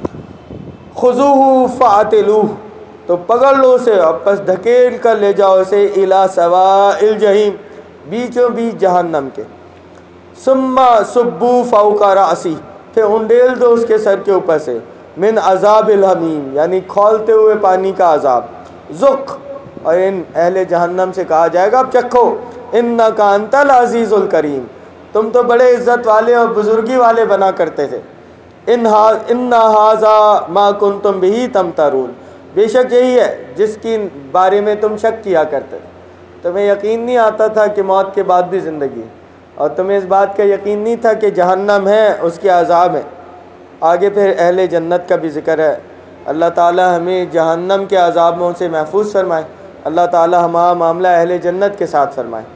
خذوہ فاعتلوہ، تو پکڑ لو اسے اور پس دھکیل کر لے جاؤ اسے، الی سواء الجحیم، بیچوں بیچ جہنم کے، ثم صبوا فوق رأسی، پھر انڈیل دو اس کے سر کے اوپر سے، من عذاب الحمیم، یعنی کھولتے ہوئے پانی کا عذاب، ذق، اور ان اہل جہنم سے کہا جائے گا اب چکھو، انک انت العزیز الکریم، تم تو بڑے عزت والے اور بزرگی والے بنا کرتے تھے، ان ھذا ما کنتم بہ تمترون، بے شک یہی ہے جس کی بارے میں تم شک کیا کرتے تھے، تمہیں یقین نہیں آتا تھا کہ موت کے بعد بھی زندگی ہے، اور تمہیں اس بات کا یقین نہیں تھا کہ جہنم ہے، اس کے عذاب ہے۔ آگے پھر اہل جنت کا بھی ذکر ہے، اللہ تعالی ہمیں جہنم کے عذابوں سے محفوظ فرمائے، اللہ تعالی ہمارا معاملہ اہل جنت کے ساتھ فرمائے۔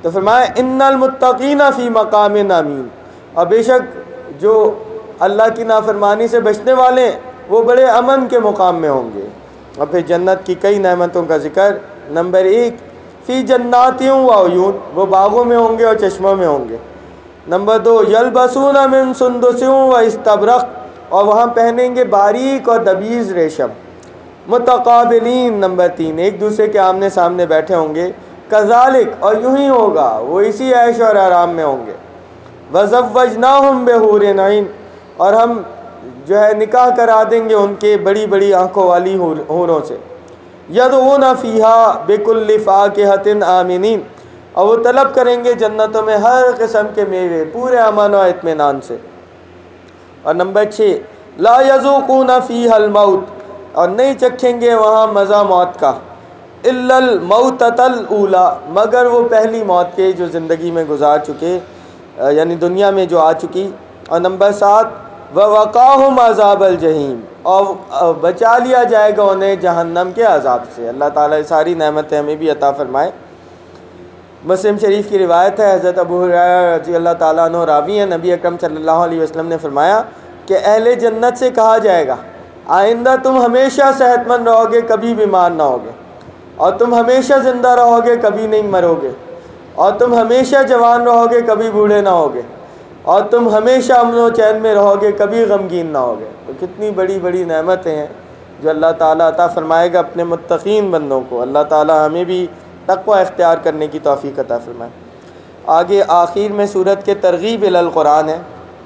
تو فرمایا ان المتقین فی مقام امین، اور بے شک جو اللہ کی نافرمانی سے بچنے والے ہیں وہ بڑے امن کے مقام میں ہوں گے۔ اور پھر جنت کی کئی نعمتوں کا ذکر۔ نمبر 1 فی جنات و عیون، وہ باغوں میں ہوں گے اور چشموں میں ہوں گے۔ نمبر 2 یلبسون من سندس و استبرق، اور وہاں پہنیں گے باریک اور دبیز ریشم۔ متقابلین، نمبر 3 ایک دوسرے کے آمنے سامنے بیٹھے ہوں گے۔ کذالک، اور یوں ہی ہوگا، وہ اسی عیش اور آرام میں ہوں گے۔ وزوجناہم بحور عین، اور ہم جو ہے نکاح کرا دیں گے ان کے بڑی بڑی آنکھوں والی حوروں سے۔ یدعون فیہا بکل فاکہۃ آمنین، اور وہ طلب کریں گے جنتوں میں ہر قسم کے میوے پورے امن و اطمینان سے۔ اور نمبر 6 لا یذوقون فیہا الموت، اور نہیں چکھیں گے وہاں مزہ موت کا۔ الا الموتۃ الاولی، مگر وہ پہلی موت کے جو زندگی میں گزار چکے، یعنی دنیا میں جو آ چکی۔ اور نمبر 7 ووقاہم عذاب الجحیم، اور بچا لیا جائے گا انہیں جہنم کے عذاب سے۔ اللہ تعالیٰ ساری نعمتیں ہمیں بھی عطا فرمائے۔ مسلم شریف کی روایت ہے، حضرت ابو ہریرہ رضی اللہ تعالیٰ عنہ راوی ہیں، نبی اکرم صلی اللہ علیہ وسلم نے فرمایا کہ اہل جنت سے کہا جائے گا آئندہ تم ہمیشہ صحت مند رہو گے، کبھی بیمار نہ ہوگے، اور تم ہمیشہ زندہ رہو گے، کبھی نہیں مرو گے، اور تم ہمیشہ جوان رہو گے، کبھی بوڑھے نہ ہوگے، اور تم ہمیشہ امن و چین میں رہو گے، کبھی غمگین نہ ہوگے۔ تو کتنی بڑی بڑی نعمتیں ہیں جو اللہ تعالیٰ عطا فرمائے گا اپنے متقین بندوں کو۔ اللہ تعالیٰ ہمیں بھی تقوی اختیار کرنے کی توفیق عطا فرمائے۔ آگے آخر میں سورت کے ترغیب الی القرآن ہے۔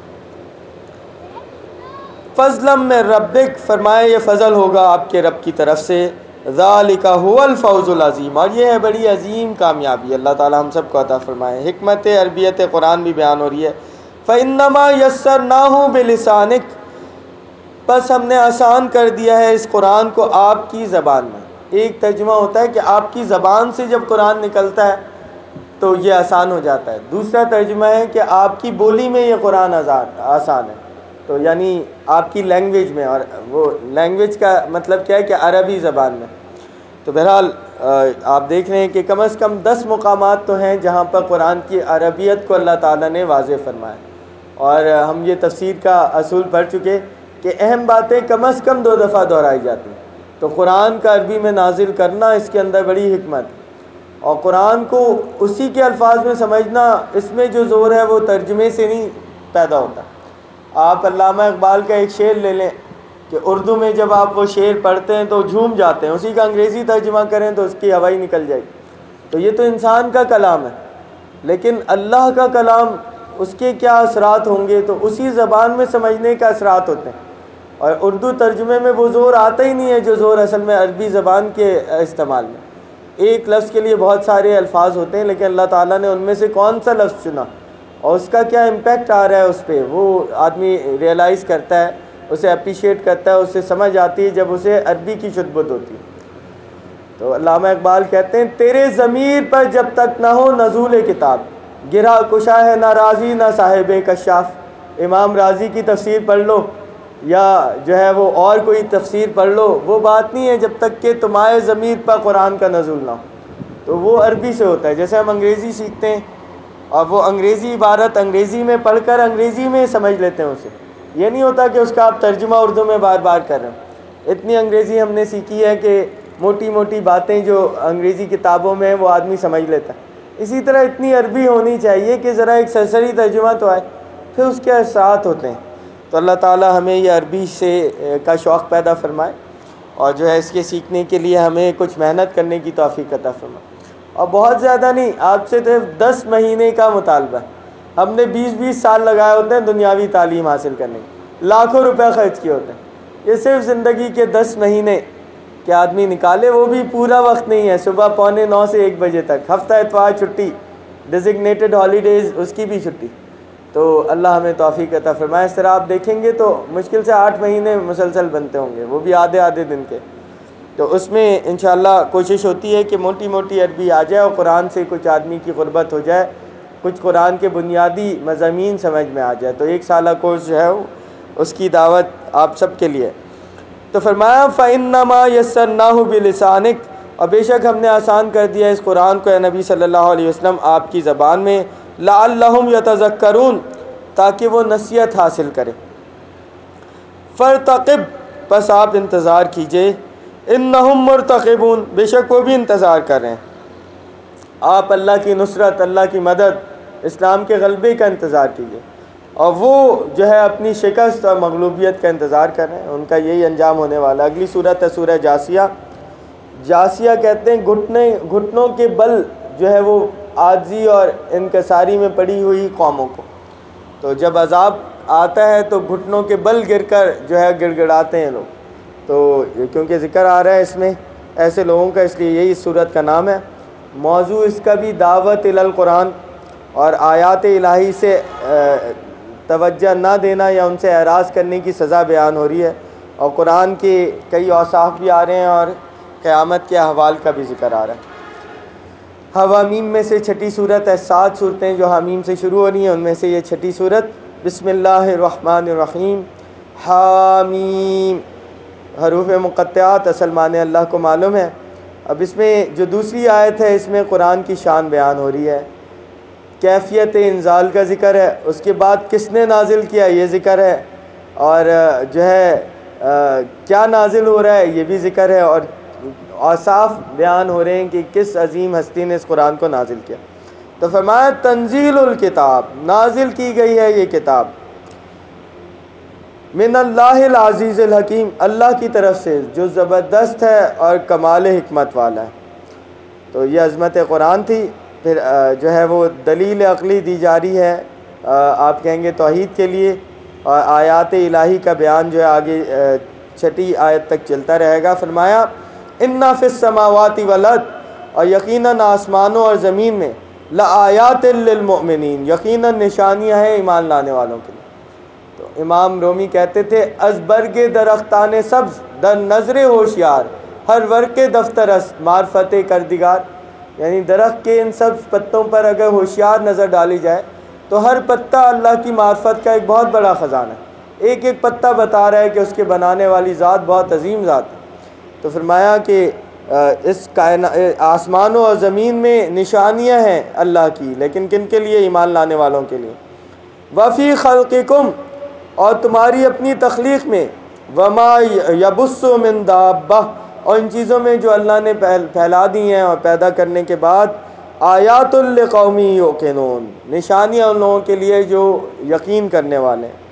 فضلا من ربک، فرمائے یہ فضل ہوگا آپ کے رب کی طرف سے۔ ذالک هو الفوز العظیم، اور یہ ہے بڑی عظیم کامیابی۔ اللہ تعالیٰ ہم سب کو عطا فرمائے۔ حکمت عربیت قرآن بھی بیان ہو رہی ہے۔ فإنما یسرناہ بلسانک، بس ہم نے آسان کر دیا ہے اس قرآن کو آپ کی زبان میں۔ ایک ترجمہ ہوتا ہے کہ آپ کی زبان سے جب قرآن نکلتا ہے تو یہ آسان ہو جاتا ہے۔ دوسرا ترجمہ ہے کہ آپ کی بولی میں یہ قرآن آسان ہے، تو یعنی آپ کی لینگویج میں، اور وہ لینگویج کا مطلب کیا ہے کہ عربی زبان میں۔ تو بہرحال آپ دیکھ رہے ہیں کہ کم از کم 10 مقامات تو ہیں جہاں پر قرآن کی عربیت کو اللہ تعالیٰ نے واضح فرمایا، اور ہم یہ تفسیر کا اصول پڑھ چکے کہ اہم باتیں کم از کم 2 دفعہ دہرائی جاتی ہیں۔ تو قرآن کا عربی میں نازل کرنا، اس کے اندر بڑی حکمت، اور قرآن کو اسی کے الفاظ میں سمجھنا، اس میں جو زور ہے وہ ترجمے سے نہیں پیدا ہوتا۔ آپ علامہ اقبال کا ایک شعر لے لیں کہ اردو میں جب آپ وہ شعر پڑھتے ہیں تو جھوم جاتے ہیں، اسی کا انگریزی ترجمہ کریں تو اس کی ہوا ہی نکل جائے گی۔ تو یہ تو انسان کا کلام ہے، لیکن اللہ کا کلام، اس کے کیا اثرات ہوں گے، تو اسی زبان میں سمجھنے کا اثرات ہوتے ہیں۔ اور اردو ترجمے میں وہ زور آتا ہی نہیں ہے جو زور اصل میں عربی زبان کے استعمال میں۔ ایک لفظ کے لیے بہت سارے الفاظ ہوتے ہیں، لیکن اللہ تعالیٰ نے ان میں سے کون سا لفظ چنا اور اس کا کیا امپیکٹ آ رہا ہے اس پہ، وہ آدمی ریئلائز کرتا ہے، اسے اپریشیٹ کرتا ہے، اسے سمجھ آتی ہے جب اسے عربی کی شدت ہوتی ہے۔ تو علامہ اقبال کہتے ہیں تیرے ضمیر پر جب تک نہ ہو نزول کتاب، گرہ کشا ہے نہ راضی نہ صاحب کشاف۔ امام راضی کی تفسیر پڑھ لو یا جو ہے وہ اور کوئی تفسیر پڑھ لو، وہ بات نہیں ہے جب تک کہ تمہارے ضمیر پر قرآن کا نزول نہ ہو۔ تو وہ عربی سے ہوتا ہے، جیسے ہم انگریزی سیکھتے ہیں اور وہ انگریزی عبارت انگریزی میں پڑھ کر انگریزی میں سمجھ لیتے ہیں اسے، یہ نہیں ہوتا کہ اس کا آپ ترجمہ اردو میں بار بار کر رہے ہیں۔ اتنی انگریزی ہم نے سیکھی ہے کہ موٹی موٹی باتیں جو انگریزی کتابوں میں وہ آدمی سمجھ لیتا ہے۔ اسی طرح اتنی عربی ہونی چاہیے کہ ذرا ایک سرسری ترجمہ تو آئے، پھر اس کے اثرات ہوتے ہیں۔ تو اللہ تعالیٰ ہمیں یہ عربی سے کا شوق پیدا فرمائے، اور جو ہے اس کے سیکھنے کے لیے ہمیں کچھ محنت کرنے کی توفیق عطا فرمائے۔ اور بہت زیادہ نہیں، آپ سے صرف 10 مہینے کا مطالبہ ہے۔ ہم نے 20 سال لگائے ہوتے ہیں دنیاوی تعلیم حاصل کرنے، لاکھوں روپے خرچ کیے ہوتے ہیں۔ یہ صرف زندگی کے 10 مہینے کہ آدمی نکالے، وہ بھی پورا وقت نہیں ہے، صبح 8:45 سے 1 بجے تک، ہفتہ اتوار چھٹی، ڈیزگنیٹڈ ہالیڈیز اس کی بھی چھٹی۔ تو اللہ ہمیں توفیق عطا فرمائے۔ اس طرح آپ دیکھیں گے تو مشکل سے 8 مہینے مسلسل بنتے ہوں گے، وہ بھی آدھے آدھے دن کے۔ تو اس میں انشاءاللہ کوشش ہوتی ہے کہ موٹی موٹی عربی آ جائے اور قرآن سے کچھ آدمی کی قربت ہو جائے، کچھ قرآن کے بنیادی مضامین سمجھ میں آ جائے۔ تو 1 سالہ کورس جو ہے اس کی دعوت آپ سب کے لیے۔ تو فرمایا فَإِنَّمَا يَسَّرْنَاهُ بِلِسَانِكَ، اور بے شک ہم نے آسان کر دیا اس قرآن کو اے نبی صلی اللہ علیہ وسلم آپ کی زبان میں، لعلہم یتذکرون، تاکہ وہ نصیحت حاصل کرے۔ فرتقب، پس آپ انتظار کیجئے، انہم مرتقبون، بے شک وہ بھی انتظار کر رہے ہیں۔ آپ اللہ کی نصرت، اللہ کی مدد، اسلام کے غلبے کا انتظار کیجئے، اور وہ جو ہے اپنی شکست اور مغلوبیت کا انتظار کر رہے ہیں، ان کا یہی انجام ہونے والا۔ اگلی صورت ہے سورہ جاسیہ۔ جاسیہ کہتے ہیں گھٹنوں کے بل جو ہے وہ عاجزی اور انکساری میں پڑی ہوئی قوموں کو، تو جب عذاب آتا ہے تو گھٹنوں کے بل گر کر جو ہے گڑ گڑاتے ہیں لوگ، تو کیونکہ ذکر آ رہا ہے اس میں ایسے لوگوں کا، اس لیے یہی اس صورت کا نام ہے۔ موضوع اس کا بھی دعوت الی القرآن اور آیات الہی سے توجہ نہ دینا یا ان سے اعراض کرنے کی سزا بیان ہو رہی ہے، اور قرآن کے کئی اوصاف بھی آ رہے ہیں اور قیامت کے احوال کا بھی ذکر آ رہا ہے۔ حوامیم میں سے چھٹی صورت ہے، 7 صورتیں جو حامیم سے شروع ہو رہی ہیں ان میں سے یہ چھٹی صورت۔ بسم اللہ الرحمن الرحیم۔ حامیم، حروف مقطعات، اصل معنی اللہ کو معلوم ہے۔ اب اس میں جو دوسری آیت ہے اس میں قرآن کی شان بیان ہو رہی ہے، کیفیت انزال کا ذکر ہے، اس کے بعد کس نے نازل کیا یہ ذکر ہے، اور جو ہے کیا نازل ہو رہا ہے یہ بھی ذکر ہے، اور اوصاف بیان ہو رہے ہیں کہ کس عظیم ہستی نے اس قرآن کو نازل کیا۔ تو فرمایا تنزیل الکتاب، نازل کی گئی ہے یہ کتاب، من اللہ العزیز الحکیم، اللہ کی طرف سے جو زبردست ہے اور کمال حکمت والا ہے۔ تو یہ عظمت قرآن تھی۔ پھر جو ہے وہ دلیل عقلی دی جا رہی ہے، آپ کہیں گے توحید کے لیے، اور آیات الہی کا بیان جو ہے آگے چھٹی آیت تک چلتا رہے گا۔ فرمایا اِنَّ فِی السَّمَاوَاتِ وَالْأَرْضِ، اور یقیناً آسمانوں اور زمین میں، لَآیَاتٍ لِّلْمُؤْمِنِینَ، یقیناً نشانیاں ہیں ایمان لانے والوں کے لیے۔ تو امام رومی کہتے تھے از برگ درختان سبز در نظر ہوشیار، ہر ورق دفتر است معرفت کردگار، یعنی درخت کے ان سبز پتوں پر اگر ہوشیار نظر ڈالی جائے تو ہر پتا اللہ کی معرفت کا ایک بہت بڑا خزانہ ہے، ایک ایک پتا بتا رہا ہے کہ اس کے بنانے والی ذات بہت عظیم ذات ہے۔ تو فرمایا کہ اس آسمانوں اور زمین میں نشانیاں ہیں اللہ کی، لیکن کن کے لیے؟ ایمان لانے والوں کے لیے۔ وفی خلقکم، اور تمہاری اپنی تخلیق میں، وما یبث من دابہ، اور ان چیزوں میں جو اللہ نے پھیلا دی ہیں اور پیدا کرنے کے بعد، آیات لقوم یوقنون، نشانیاں ان لوگوں کے لیے جو یقین کرنے والے ہیں۔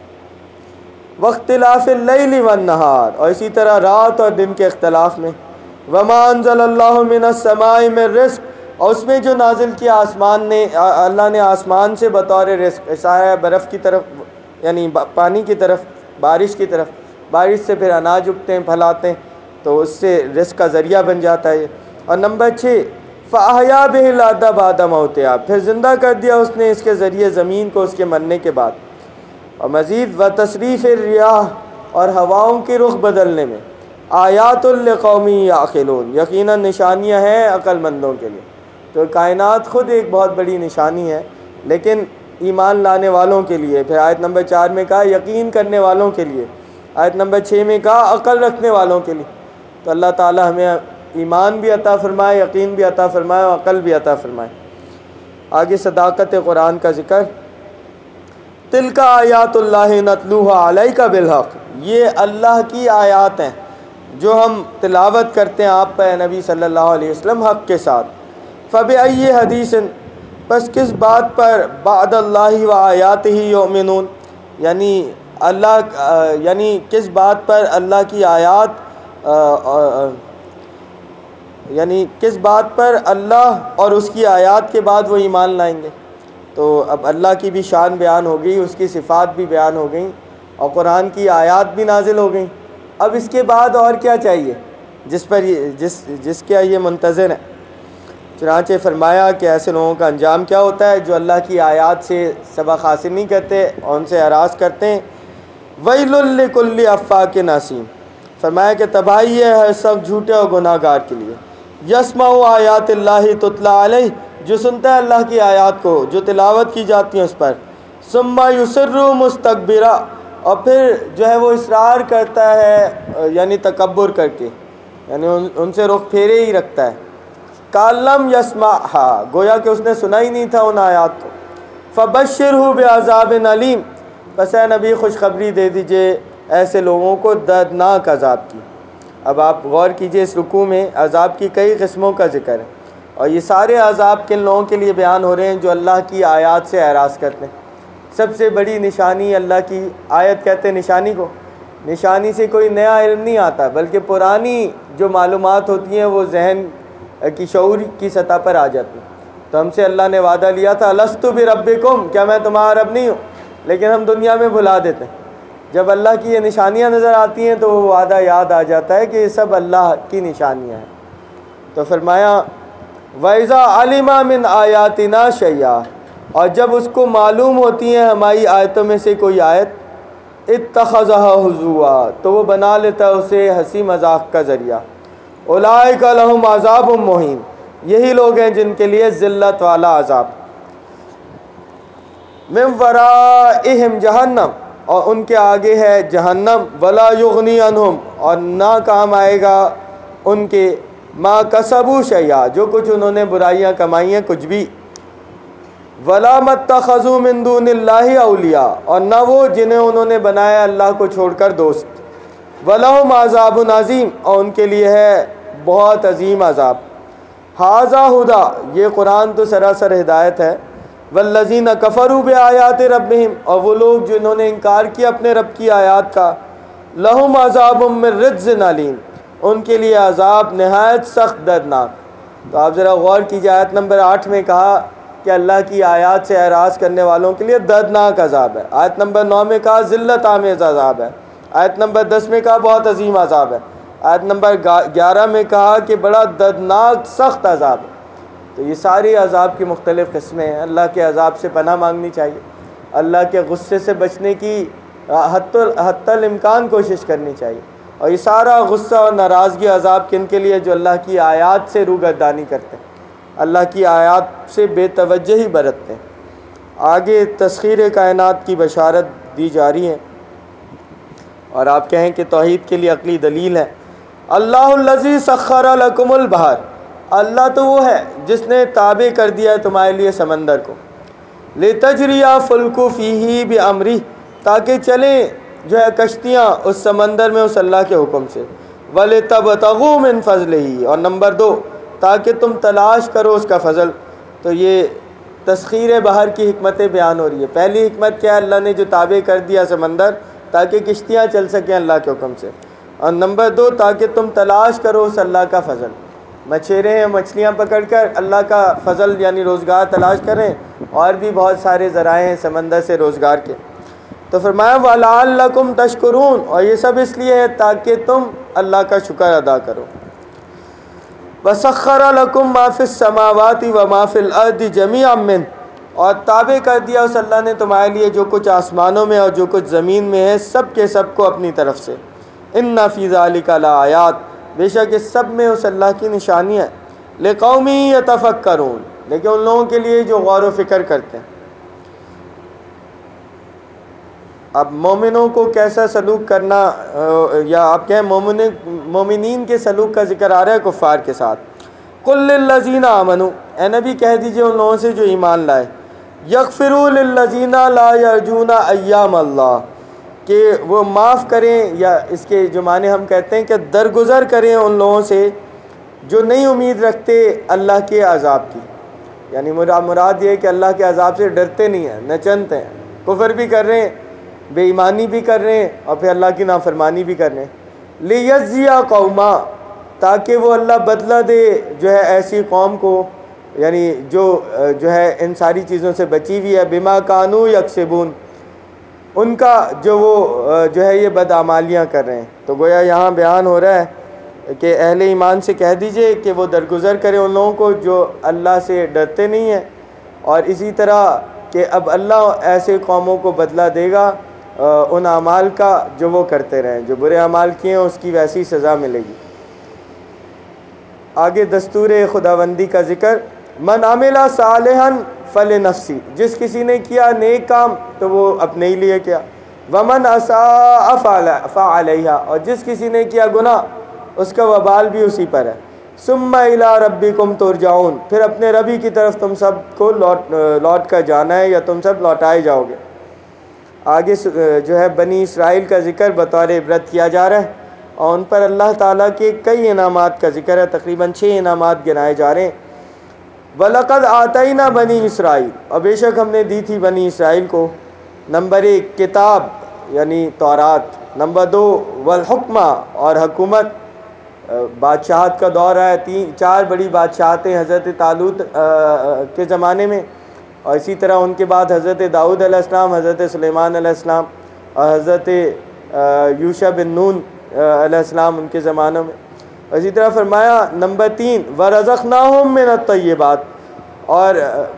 واختلاف اللیل والنہار، اور اسی طرح رات اور دن کے اختلاف میں، وما انزل اللہ من السماء من رزق، اور اس میں جو نازل کیا اللہ نے آسمان سے بطور رزق، اشارہ برف کی طرف، یعنی پانی کی طرف، بارش کی طرف، بارش سے پھر اناج اگتے ہیں، پھل آتے ہیں، تو اس سے رزق کا ذریعہ بن جاتا ہے۔ اور نمبر 6، فَأَحْيَا بِهِ الْأَرْضَ بَعْدَ مَوْتِهَا، پھر زندہ کر دیا اس نے اس کے ذریعے زمین کو اس کے مرنے کے بعد۔ اور مزید وتصریف الریاح، اور ہواؤں کے رخ بدلنے میں، آیات لقوم یعقلون، یقیناً نشانیاں ہیں عقل مندوں کے لیے۔ تو کائنات خود ایک بہت بڑی نشانی ہے، لیکن ایمان لانے والوں کے لیے۔ پھر آیت نمبر 4 میں کہا یقین کرنے والوں کے لیے، آیت نمبر 6 میں کہا عقل رکھنے والوں کے لیے۔ تو اللہ تعالی ہمیں ایمان بھی عطا فرمائے، یقین بھی عطا فرمائے، اور عقل بھی عطا فرمائے۔ آگے صداقت قرآن کا ذکر، تلک آیات اللہ نتلوها علیک بالحق، یہ اللہ کی آیات ہیں جو ہم تلاوت کرتے ہیں آپ پہ نبی صلی اللہ علیہ وسلم حق کے ساتھ۔ فبأی حدیث، پس کس بات پر، بعد اللہ و آیاتہ یؤمنون، یعنی کس بات پر اللہ کی آیات، یعنی کس بات پر اللہ اور اس کی آیات کے بعد وہ ایمان لائیں گے۔ تو اب اللہ کی بھی شان بیان ہو گئی، اس کی صفات بھی بیان ہو گئیں، اور قرآن کی آیات بھی نازل ہو گئیں۔ اب اس کے بعد اور کیا چاہیے جس کا یہ منتظر ہے؟ چنانچہ فرمایا کہ ایسے لوگوں کا انجام کیا ہوتا ہے جو اللہ کی آیات سے سبق حاصل نہیں کرتے اور ان سے اعراض کرتے ہیں۔ ویل لکل افاک ناسیم، فرمایا کہ تباہی ہے ہر سب جھوٹے اور گناہ گار کے لیے۔ یسمع آیات اللہ تتلی علیہ، جو سنتا ہے اللہ کی آیات کو جو تلاوت کی جاتی ہیں اس پر، ثم یصر مستکبرا، اور پھر جو ہے وہ اصرار کرتا ہے یعنی تکبر کر کے، یعنی ان سے رخ پھیرے ہی رکھتا ہے. کالم یسمعھا، گویا کہ اس نے سنا ہی نہیں تھا ان آیات کو. فبشرہ بعذاب علیم، بس اے نبی خوشخبری دے دیجئے ایسے لوگوں کو دردناک عذاب کی. اب آپ غور کیجئے، اس رکوع میں عذاب کی کئی قسموں کا ذکر ہے، اور یہ سارے عذاب کن لوگوں کے لیے بیان ہو رہے ہیں؟ جو اللہ کی آیات سے اعراض کرتے ہیں. سب سے بڑی نشانی اللہ کی آیت کہتے ہیں نشانی کو. نشانی سے کوئی نیا علم نہیں آتا، بلکہ پرانی جو معلومات ہوتی ہیں وہ ذہن کی شعور کی سطح پر آ جاتی ہیں. تو ہم سے اللہ نے وعدہ لیا تھا الستُ بربکم، کیا میں تمہارا رب نہیں ہوں؟ لیکن ہم دنیا میں بھلا دیتے ہیں. جب اللہ کی یہ نشانیاں نظر آتی ہیں تو وہ وعدہ یاد آ جاتا ہے کہ یہ سب اللہ کی نشانیاں ہیں. تو فرمایا وَإِذَا عَلِمَ مِنْ آيَاتِنَا شَيْئًا، اور جب اس کو معلوم ہوتی ہیں ہماری آیتوں میں سے کوئی آیت، اتخذها ہزوا، تو وہ بنا لیتا ہے اسے ہنسی مذاق کا ذریعہ. اولئک لہم عذاب مہین، یہی لوگ ہیں جن کے لیے ذلت والا عذاب. من ورائہم جہنم، اور ان کے آگے ہے جہنم. ولا یغنی عنہم، اور نہ کام آئے گا ان کے ما کسبوا شیئا، جو کچھ انہوں نے برائیاں کمائی ہیں کچھ بھی. ولا متخذوا من دون اللہ اولیاء، اور نہ وہ جنہیں انہوں نے بنایا اللہ کو چھوڑ کر دوست. ولہم عذاب عظیم، اور ان کے لیے ہے بہت عظیم عذاب. ھذا ھدی، یہ قرآن تو سراسر ہدایت ہے. والذین کفروا بآیات ربہم، اور وہ لوگ جنہوں نے انکار کیا اپنے رب کی آیات کا، لہم عذاب من رجز علیم، ان کے لیے عذاب نہایت سخت دردناک. تو آپ ذرا غور کیجیے، آیت نمبر 8 میں کہا کہ اللہ کی آیات سے اعراض کرنے والوں کے لیے دردناک عذاب ہے. آیت نمبر 9 میں کہا ذلت آمیز عذاب ہے. آیت نمبر 10 میں کہا بہت عظیم عذاب ہے. آیت نمبر 11 میں کہا کہ بڑا دردناک سخت عذاب ہے. تو یہ ساری عذاب کی مختلف قسمیں ہیں. اللہ کے عذاب سے پناہ مانگنی چاہیے، اللہ کے غصے سے بچنے کی حتی الامکان کوشش کرنی چاہیے. اور یہ سارا غصہ اور ناراضگی عذاب کن کے لیے؟ جو اللہ کی آیات سے روگردانی کرتے ہیں، اللہ کی آیات سے بے توجہی برتتے ہیں. آگے تسخیر کائنات کی بشارت دی جا رہی ہے، اور آپ کہیں کہ توحید کے لیے عقلی دلیل ہے. اللہ الذی سخر لکم البحر، اللہ تو وہ ہے جس نے تابع کر دیا ہے تمہارے لیے سمندر کو. لتجری الفلک فیہ بامرہ، تاکہ چلیں جو ہے کشتیاں اس سمندر میں اس اللہ کے حکم سے. ولتبتغوا من فضلہ، اور نمبر 2 تاکہ تم تلاش کرو اس کا فضل. تو یہ تسخیر بحر کی حکمتیں بیان ہو رہی ہے. پہلی حکمت کیا ہے؟ اللہ نے جو تابع کر دیا سمندر تاکہ کشتیاں چل سکیں اللہ کے حکم سے. اور نمبر 2 تاکہ تم تلاش کرو اس اللہ کا فضل. مچھیرے ہیں، مچھلیاں پکڑ کر اللہ کا فضل یعنی روزگار تلاش کریں، اور بھی بہت سارے ذرائع ہیں سمندر سے روزگار کے. تو فرمایا وَلَعَلَّكُمْ تَشْكُرُونَ، اور یہ سب اس لیے ہے تاکہ تم اللہ کا شکر ادا کرو. وَسَخَّرَ لَكُم مَّا فِي السَّمَاوَاتِ وَمَا فِي الْأَرْضِ جَمِيعًا مِّنْهُ، اور تابع کر دیا اس اللہ نے تمہارے لیے جو کچھ آسمانوں میں اور جو کچھ زمین میں ہے، سب کے سب کو اپنی طرف سے. إِنَّ فِي ذَلِكَ لَآيَاتٍ، بے شک اس سب میں اس اللہ کی نشانی ہے. لِقَوْمٍ يَتَفَكَّرُونَ، لیکن ان لوگوں کے لیے جو غور و فکر کرتے ہیں. اب مومنوں کو کیسا سلوک کرنا، یا آپ کہیں مومنین کے سلوک کا ذکر آ رہا ہے کفار کے ساتھ. قُل لِّلَّذِينَ آمَنُوا، اے نبی کہہ دیجئے ان لوگوں سے جو ایمان لائے، یغفروا لِلَّذِينَ لا يرجون ایام اللہ، کہ وہ معاف کریں، یا اس کے جو معنی ہم کہتے ہیں کہ درگزر کریں ان لوگوں سے جو نہیں امید رکھتے اللہ کے عذاب کی. یعنی مراد یہ ہے کہ اللہ کے عذاب سے ڈرتے نہیں ہیں، نہ چنتے ہیں، کفر بھی کر رہے ہیں، بے ایمانی بھی کر رہے ہیں، اور پھر اللہ کی نافرمانی بھی کر رہے ہیں. لیجزی قوما، تاکہ وہ اللہ بدلہ دے جو ہے ایسی قوم کو، یعنی جو ہے ان ساری چیزوں سے بچی ہوئی ہے. بما کانوا یکسبون، ان کا جو وہ جو ہے یہ بدعمالیاں کر رہے ہیں. تو گویا یہاں بیان ہو رہا ہے کہ اہل ایمان سے کہہ دیجئے کہ وہ درگزر کریں ان لوگوں کو جو اللہ سے ڈرتے نہیں ہیں، اور اسی طرح کہ اب اللہ ایسے قوموں کو بدلہ دے گا ان اعمال کا جو وہ کرتے رہیں، جو برے اعمال کیے ہیں اس کی ویسی سزا ملے گی. آگے دستور خداوندی کا ذکر. من عمل صالحا فلنفسی، جس کسی نے کیا نیک کام تو وہ اپنے ہی لیے کیا. ومن اساء فعلیہا، اور جس کسی نے کیا گناہ اس کا وبال بھی اسی پر ہے۔ ثم الی ربکم ترجعون، پھر اپنے ربی کی طرف تم سب کو لوٹ کر جانا ہے، یا تم سب لوٹائے جاؤ گے۔ آگے جو ہے بنی اسرائیل کا ذکر بطور عبرت کیا جا رہا ہے، اور ان پر اللہ تعالیٰ کے کئی انعامات کا ذکر ہے، تقریباً 6 انعامات گنائے جا رہے ہیں۔ وَلَقَدْ آتَيْنَا بَنِي اسرائیل، اور بے شک ہم نے دی تھی بنی اسرائیل کو، نمبر 1 کتاب یعنی تورات، نمبر 2 والحکمہ اور حکومت، بادشاہت کا دور ہے، 4 بڑی بادشاہتیں حضرت طالوت کے زمانے میں، اور اسی طرح ان کے بعد حضرت داؤد علیہ السلام، حضرت سلیمان علیہ السلام اور حضرت یوشع بن نون علیہ السلام ان کے زمانوں میں۔ اسی طرح فرمایا نمبر 3 وَرَزَقْنَاهُم مِّنَ الطَّيِّبَاتِ، اور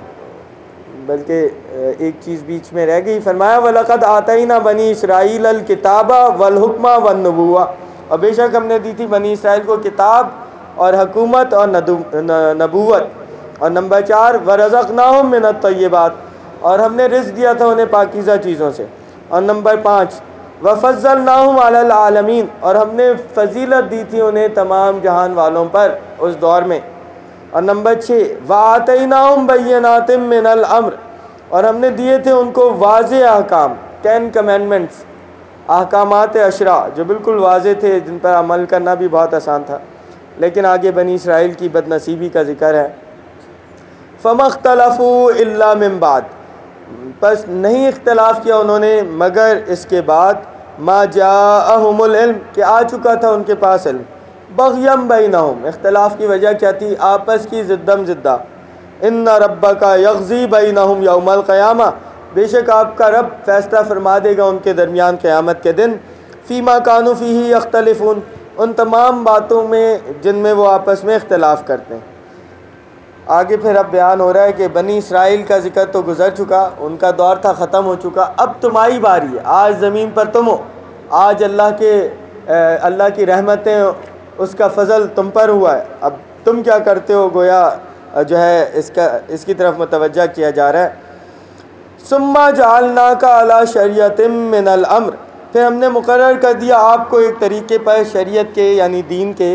بلکہ ایک چیز بیچ میں رہ گئی، فرمایا وَلَقَدْ آتَيْنَا بَنِي إِسْرَائِيلَ الْكِتَابَ وَالْحُكْمَ وَالنُّبُوَّةَ، اور بے شک ہم نے دی تھی بنی اسرائیل کو کتاب اور حکومت اور نبوت۔ اور نمبر 4 وَرَزَقْنَاهُم مِّنَ الطَّيِّبَاتِ، اور ہم نے رزق دیا تھا انہیں پاکیزہ چیزوں سے۔ اور نمبر 5 وَفَضَّلْنَاهُمْ عَلَى الْعَالَمِينَ، اور ہم نے فضیلت دی تھی انہیں تمام جہان والوں پر اس دور میں۔ اور نمبر 6 وَآتَيْنَاهُمْ بَيِّنَاتٍ مِّنَ الْأَمْرِ، اور ہم نے دیے تھے ان کو واضح احکام، 10 کمینڈمنٹس، احکامات عشرہ جو بالکل واضح تھے، جن پر عمل کرنا بھی بہت آسان تھا۔ لیکن آگے بنی اسرائیل کی بد نصیبی کا ذکر ہے۔ فَمَا اخْتَلَفُوا إِلَّا مِن بَعْدِ، بس نہیں اختلاف کیا انہوں نے مگر اس کے بعد، ما جاءہم العلم، کہ آ چکا تھا ان کے پاس علم، بغیم بینہم، اختلاف کی وجہ کیا تھی؟ آپس کی زدم زدہ۔ ان ربک یغزی بینہم یوم القیامہ، بے شک آپ کا رب فیصلہ فرما دے گا ان کے درمیان قیامت کے دن، فیما کانوا فیہ یختلفون، ان تمام باتوں میں جن میں وہ آپس میں اختلاف کرتے ہیں۔ آگے پھر اب بیان ہو رہا ہے کہ بنی اسرائیل کا ذکر تو گزر چکا، ان کا دور تھا ختم ہو چکا، اب تمہاری باری ہے، آج زمین پر تم ہو، آج اللہ کی رحمتیں، اس کا فضل تم پر ہوا ہے، اب تم کیا کرتے ہو، گویا جو ہے اس کی طرف متوجہ کیا جا رہا ہے۔ ثم جعلناک علی شریعۃ من الامر، پھر ہم نے مقرر کر دیا آپ کو ایک طریقے پر شریعت کے یعنی دین کے،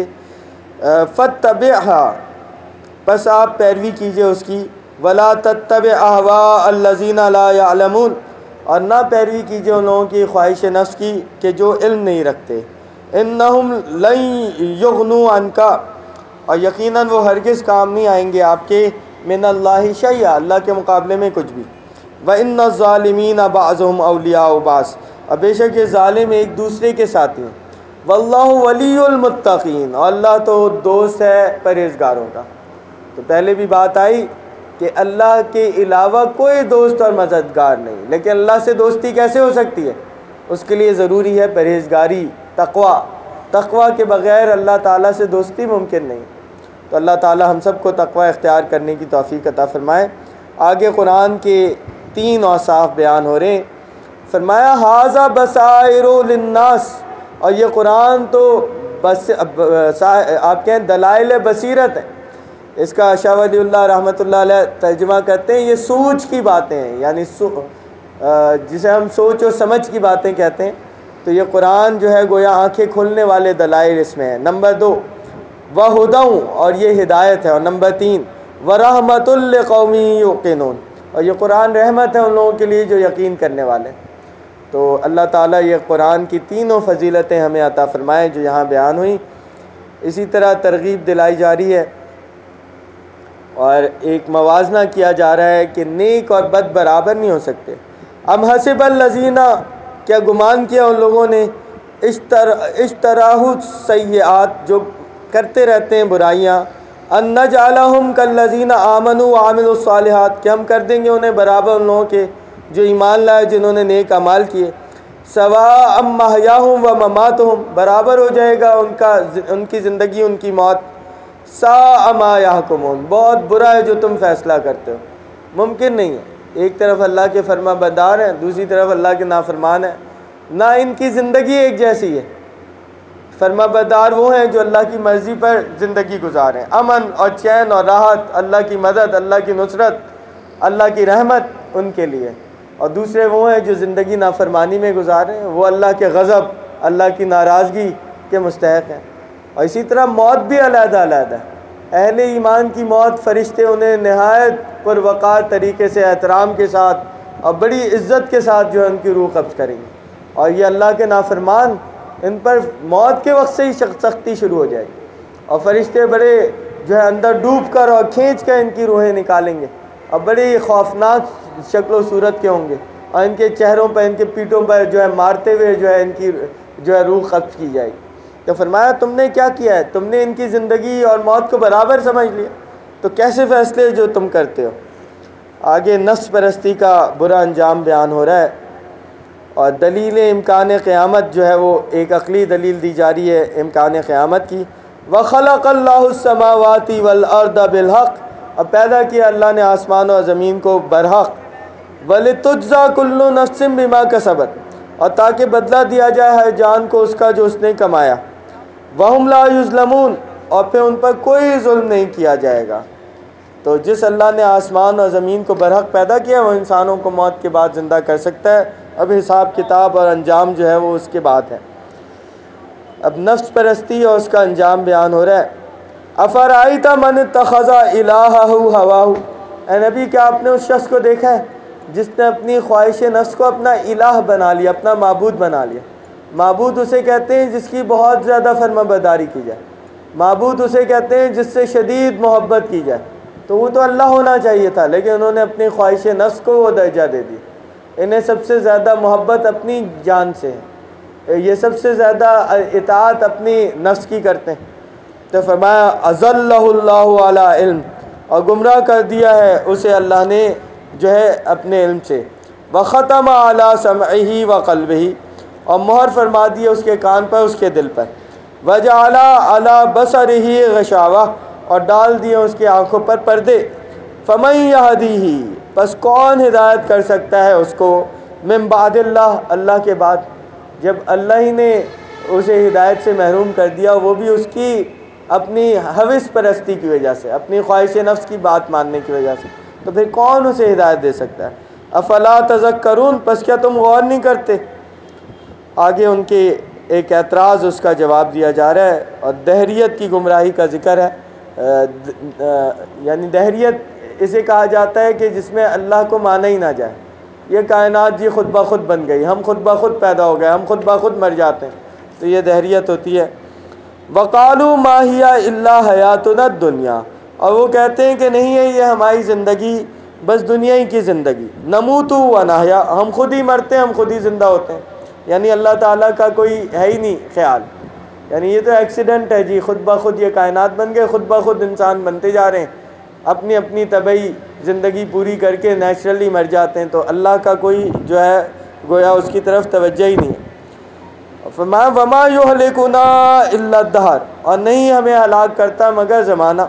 فاتبعھا، بس آپ پیروی کیجئے اس کی، ولا تتبع اہواء الذین لا یعلمون، اور نہ پیروی کیجئے ان لوگوں کی خواہش نفس کی کہ جو علم نہیں رکھتے، انہم لن یغنوا عنک، اور یقیناً وہ ہرگز کام نہیں آئیں گے آپ کے، من اللہ شیئا، اللہ کے مقابلے میں کچھ بھی، وان الظالمین بعضهم اولیاء بعض، اور بے شک یہ ظالم ایک دوسرے کے ساتھی ہیں، واللہ ولی المتقین، اور اللہ تو دوست ہے پرہیزگاروں کا۔ تو پہلے بھی بات آئی کہ اللہ کے علاوہ کوئی دوست اور مددگار نہیں، لیکن اللہ سے دوستی کیسے ہو سکتی ہے؟ اس کے لیے ضروری ہے پرہیزگاری، تقوی کے بغیر اللہ تعالیٰ سے دوستی ممکن نہیں۔ تو اللہ تعالیٰ ہم سب کو تقوی اختیار کرنے کی توفیق عطا فرمائے۔ آگے قرآن کے 3 اوصاف بیان ہو رہے ہیں، فرمایا ھذا بصائر للناس، اور یہ قرآن تو آپ کہیں دلائل بصیرت ہے، اس کا شاہ ولی اللہ رحمۃ اللہ علیہ ترجمہ کرتے ہیں یہ سوچ کی باتیں ہیں، یعنی جسے ہم سوچ و سمجھ کی باتیں کہتے ہیں، تو یہ قرآن جو ہے گویا آنکھیں کھولنے والے دلائل اس میں ہیں۔ نمبر 2 وَہُدًى، اور یہ ہدایت ہے، اور نمبر 3 وَرَحْمَةٌ لِقَوْمٍ یُوقِنُونَ، اور یہ قرآن رحمت ہے ان لوگوں کے لیے جو یقین کرنے والے ہیں۔ تو اللہ تعالیٰ یہ قرآن کی تینوں فضیلتیں ہمیں عطا فرمائے جو یہاں بیان ہوئیں۔ اسی طرح ترغیب دلائی جا رہی ہے اور ایک موازنہ کیا جا رہا ہے کہ نیک اور بد برابر نہیں ہو سکتے۔ ام حسب الذین، کیا گمان کیا ان لوگوں نے، اشتراہ السیئات، جو کرتے رہتے ہیں برائیاں، ان نجعلہم کالذین آمنوا وعملوا الصالحات، کہ ہم کر دیں گے انہیں برابر ان لوگوں کے جو ایمان لائے جنہوں نے نیک اعمال کیے، سواء محیاہم و مماتہم، برابر ہو جائے گا ان کی زندگی ان کی موت، ساء ما یحکمون، بہت برا ہے جو تم فیصلہ کرتے ہو۔ ممکن نہیں ہے، ایک طرف اللہ کے فرما بردار ہیں، دوسری طرف اللہ کے نافرمان ہیں، نہ ان کی زندگی ایک جیسی ہے۔ فرما بردار وہ ہیں جو اللہ کی مرضی پر زندگی گزاریں، امن اور چین اور راحت، اللہ کی مدد، اللہ کی نصرت، اللہ کی رحمت ان کے لیے، اور دوسرے وہ ہیں جو زندگی نافرمانی میں گزاریں، وہ اللہ کے غضب، اللہ کی ناراضگی کے مستحق ہیں۔ اور اسی طرح موت بھی علیحدہ علیحدہ ہے۔ اہل ایمان کی موت فرشتے انہیں نہایت پروقار طریقے سے احترام کے ساتھ اور بڑی عزت کے ساتھ جو ہے ان کی روح قبض کریں گے، اور یہ اللہ کے نافرمان ان پر موت کے وقت سے ہی سختی شروع ہو جائے گی، اور فرشتے بڑے جو ہے اندر ڈوب کر اور کھینچ کر ان کی روحیں نکالیں گے، اور بڑی خوفناک شکل و صورت کے ہوں گے، اور ان کے چہروں پر ان کے پیٹھوں پر جو ہے مارتے ہوئے جو ہے ان کی جو ہے روح قبض کی جائے گی۔ تو فرمایا تم نے کیا کیا ہے، تم نے ان کی زندگی اور موت کو برابر سمجھ لیا، تو کیسے فیصلے جو تم کرتے ہو۔ آگے نفس پرستی کا برا انجام بیان ہو رہا ہے، اور دلیل امکان قیامت جو ہے وہ ایک عقلی دلیل دی جا رہی ہے امکان قیامت کی۔ وَخَلَقَ اللَّهُ السَّمَاوَاتِ وَالْأَرْضَ بِالْحَقِّ، اور پیدا کیا اللہ نے آسمان اور زمین کو برحق۔ وَلِتُجْزَىٰ كُلُّ نَفْسٍ بِمَا كَسَبَتْ، اور تاکہ بدلہ دیا جائے ہر جان کو اس کا جو اس نے کمایا۔ وَهُمْ لَا يُظْلَمُونَ، اور پھر ان پر کوئی ظلم نہیں کیا جائے گا۔ تو جس اللہ نے آسمان اور زمین کو برحق پیدا کیا وہ انسانوں کو موت کے بعد زندہ کر سکتا ہے، اب حساب کتاب اور انجام جو ہے وہ اس کے بعد ہے۔ اب نفس پرستی اور اس کا انجام بیان ہو رہا ہے۔ افرأیت من اتخذ الہہ ہواہ، اے نبی کیا آپ نے اس شخص کو دیکھا ہے جس نے اپنی خواہش نفس کو اپنا الہ بنا لیا، اپنا معبود بنا لیا۔ معبود اسے کہتے ہیں جس کی بہت زیادہ فرما برداری کی جائے، معبود اسے کہتے ہیں جس سے شدید محبت کی جائے۔ تو وہ تو اللہ ہونا چاہیے تھا، لیکن انہوں نے اپنی خواہش نفس کو وہ درجہ دے دی۔ انہیں سب سے زیادہ محبت اپنی جان سے ہے، یہ سب سے زیادہ اطاعت اپنی نفس کی کرتے ہیں۔ تو فرمایا اضلہ اللہ علی علم، اور گمراہ کر دیا ہے اسے اللہ نے جو ہے اپنے علم سے۔ وختم علی سمعہ وقلبہ، اور مہر فرما دی اس کے کان پر اس کے دل پر۔ وجعل علی بصرہ غشاوہ، اور ڈال دیے اس کی آنکھوں پر پردے۔ فمن یہدیہ، پس کون ہدایت کر سکتا ہے اس کو، من بعد اللہ، اللہ کے بعد، جب اللہ ہی نے اسے ہدایت سے محروم کر دیا، وہ بھی اس کی اپنی ہوس پرستی کی وجہ سے، اپنی خواہش نفس کی بات ماننے کی وجہ سے، تو پھر کون اسے ہدایت دے سکتا ہے۔ افلا تذکرون، پس کیا تم غور نہیں کرتے۔ آگے ان کے ایک اعتراض اس کا جواب دیا جا رہا ہے، اور دہریت کی گمراہی کا ذکر ہے۔ یعنی دہریت اسے کہا جاتا ہے کہ جس میں اللہ کو مانا ہی نہ جائے، یہ کائنات جی خود بخود بن گئی، ہم خود بخود پیدا ہو گئے، ہم خود بخود مر جاتے ہیں، تو یہ دہریت ہوتی ہے۔ وقالوا ما هي الا حیاتنا الدنیا، اور وہ کہتے ہیں کہ نہیں ہے یہ ہماری زندگی بس دنیا ہی کی زندگی، نموت و نحیا، ہم خود ہی مرتے ہیں، ہم خود ہی زندہ ہوتے ہیں۔ یعنی اللہ تعالیٰ کا کوئی ہے ہی نہیں خیال، یعنی یہ تو ایکسیڈنٹ ہے جی، خود بخود یہ کائنات بن گئے، خود بخود انسان بنتے جا رہے ہیں، اپنی اپنی طبعی زندگی پوری کر کے نیچرلی مر جاتے ہیں، تو اللہ کا کوئی جو ہے گویا اس کی طرف توجہ ہی نہیں ہے۔ فرمایا وما یہلکنا الا الدہر، اور نہیں ہمیں ہلاک کرتا مگر زمانہ۔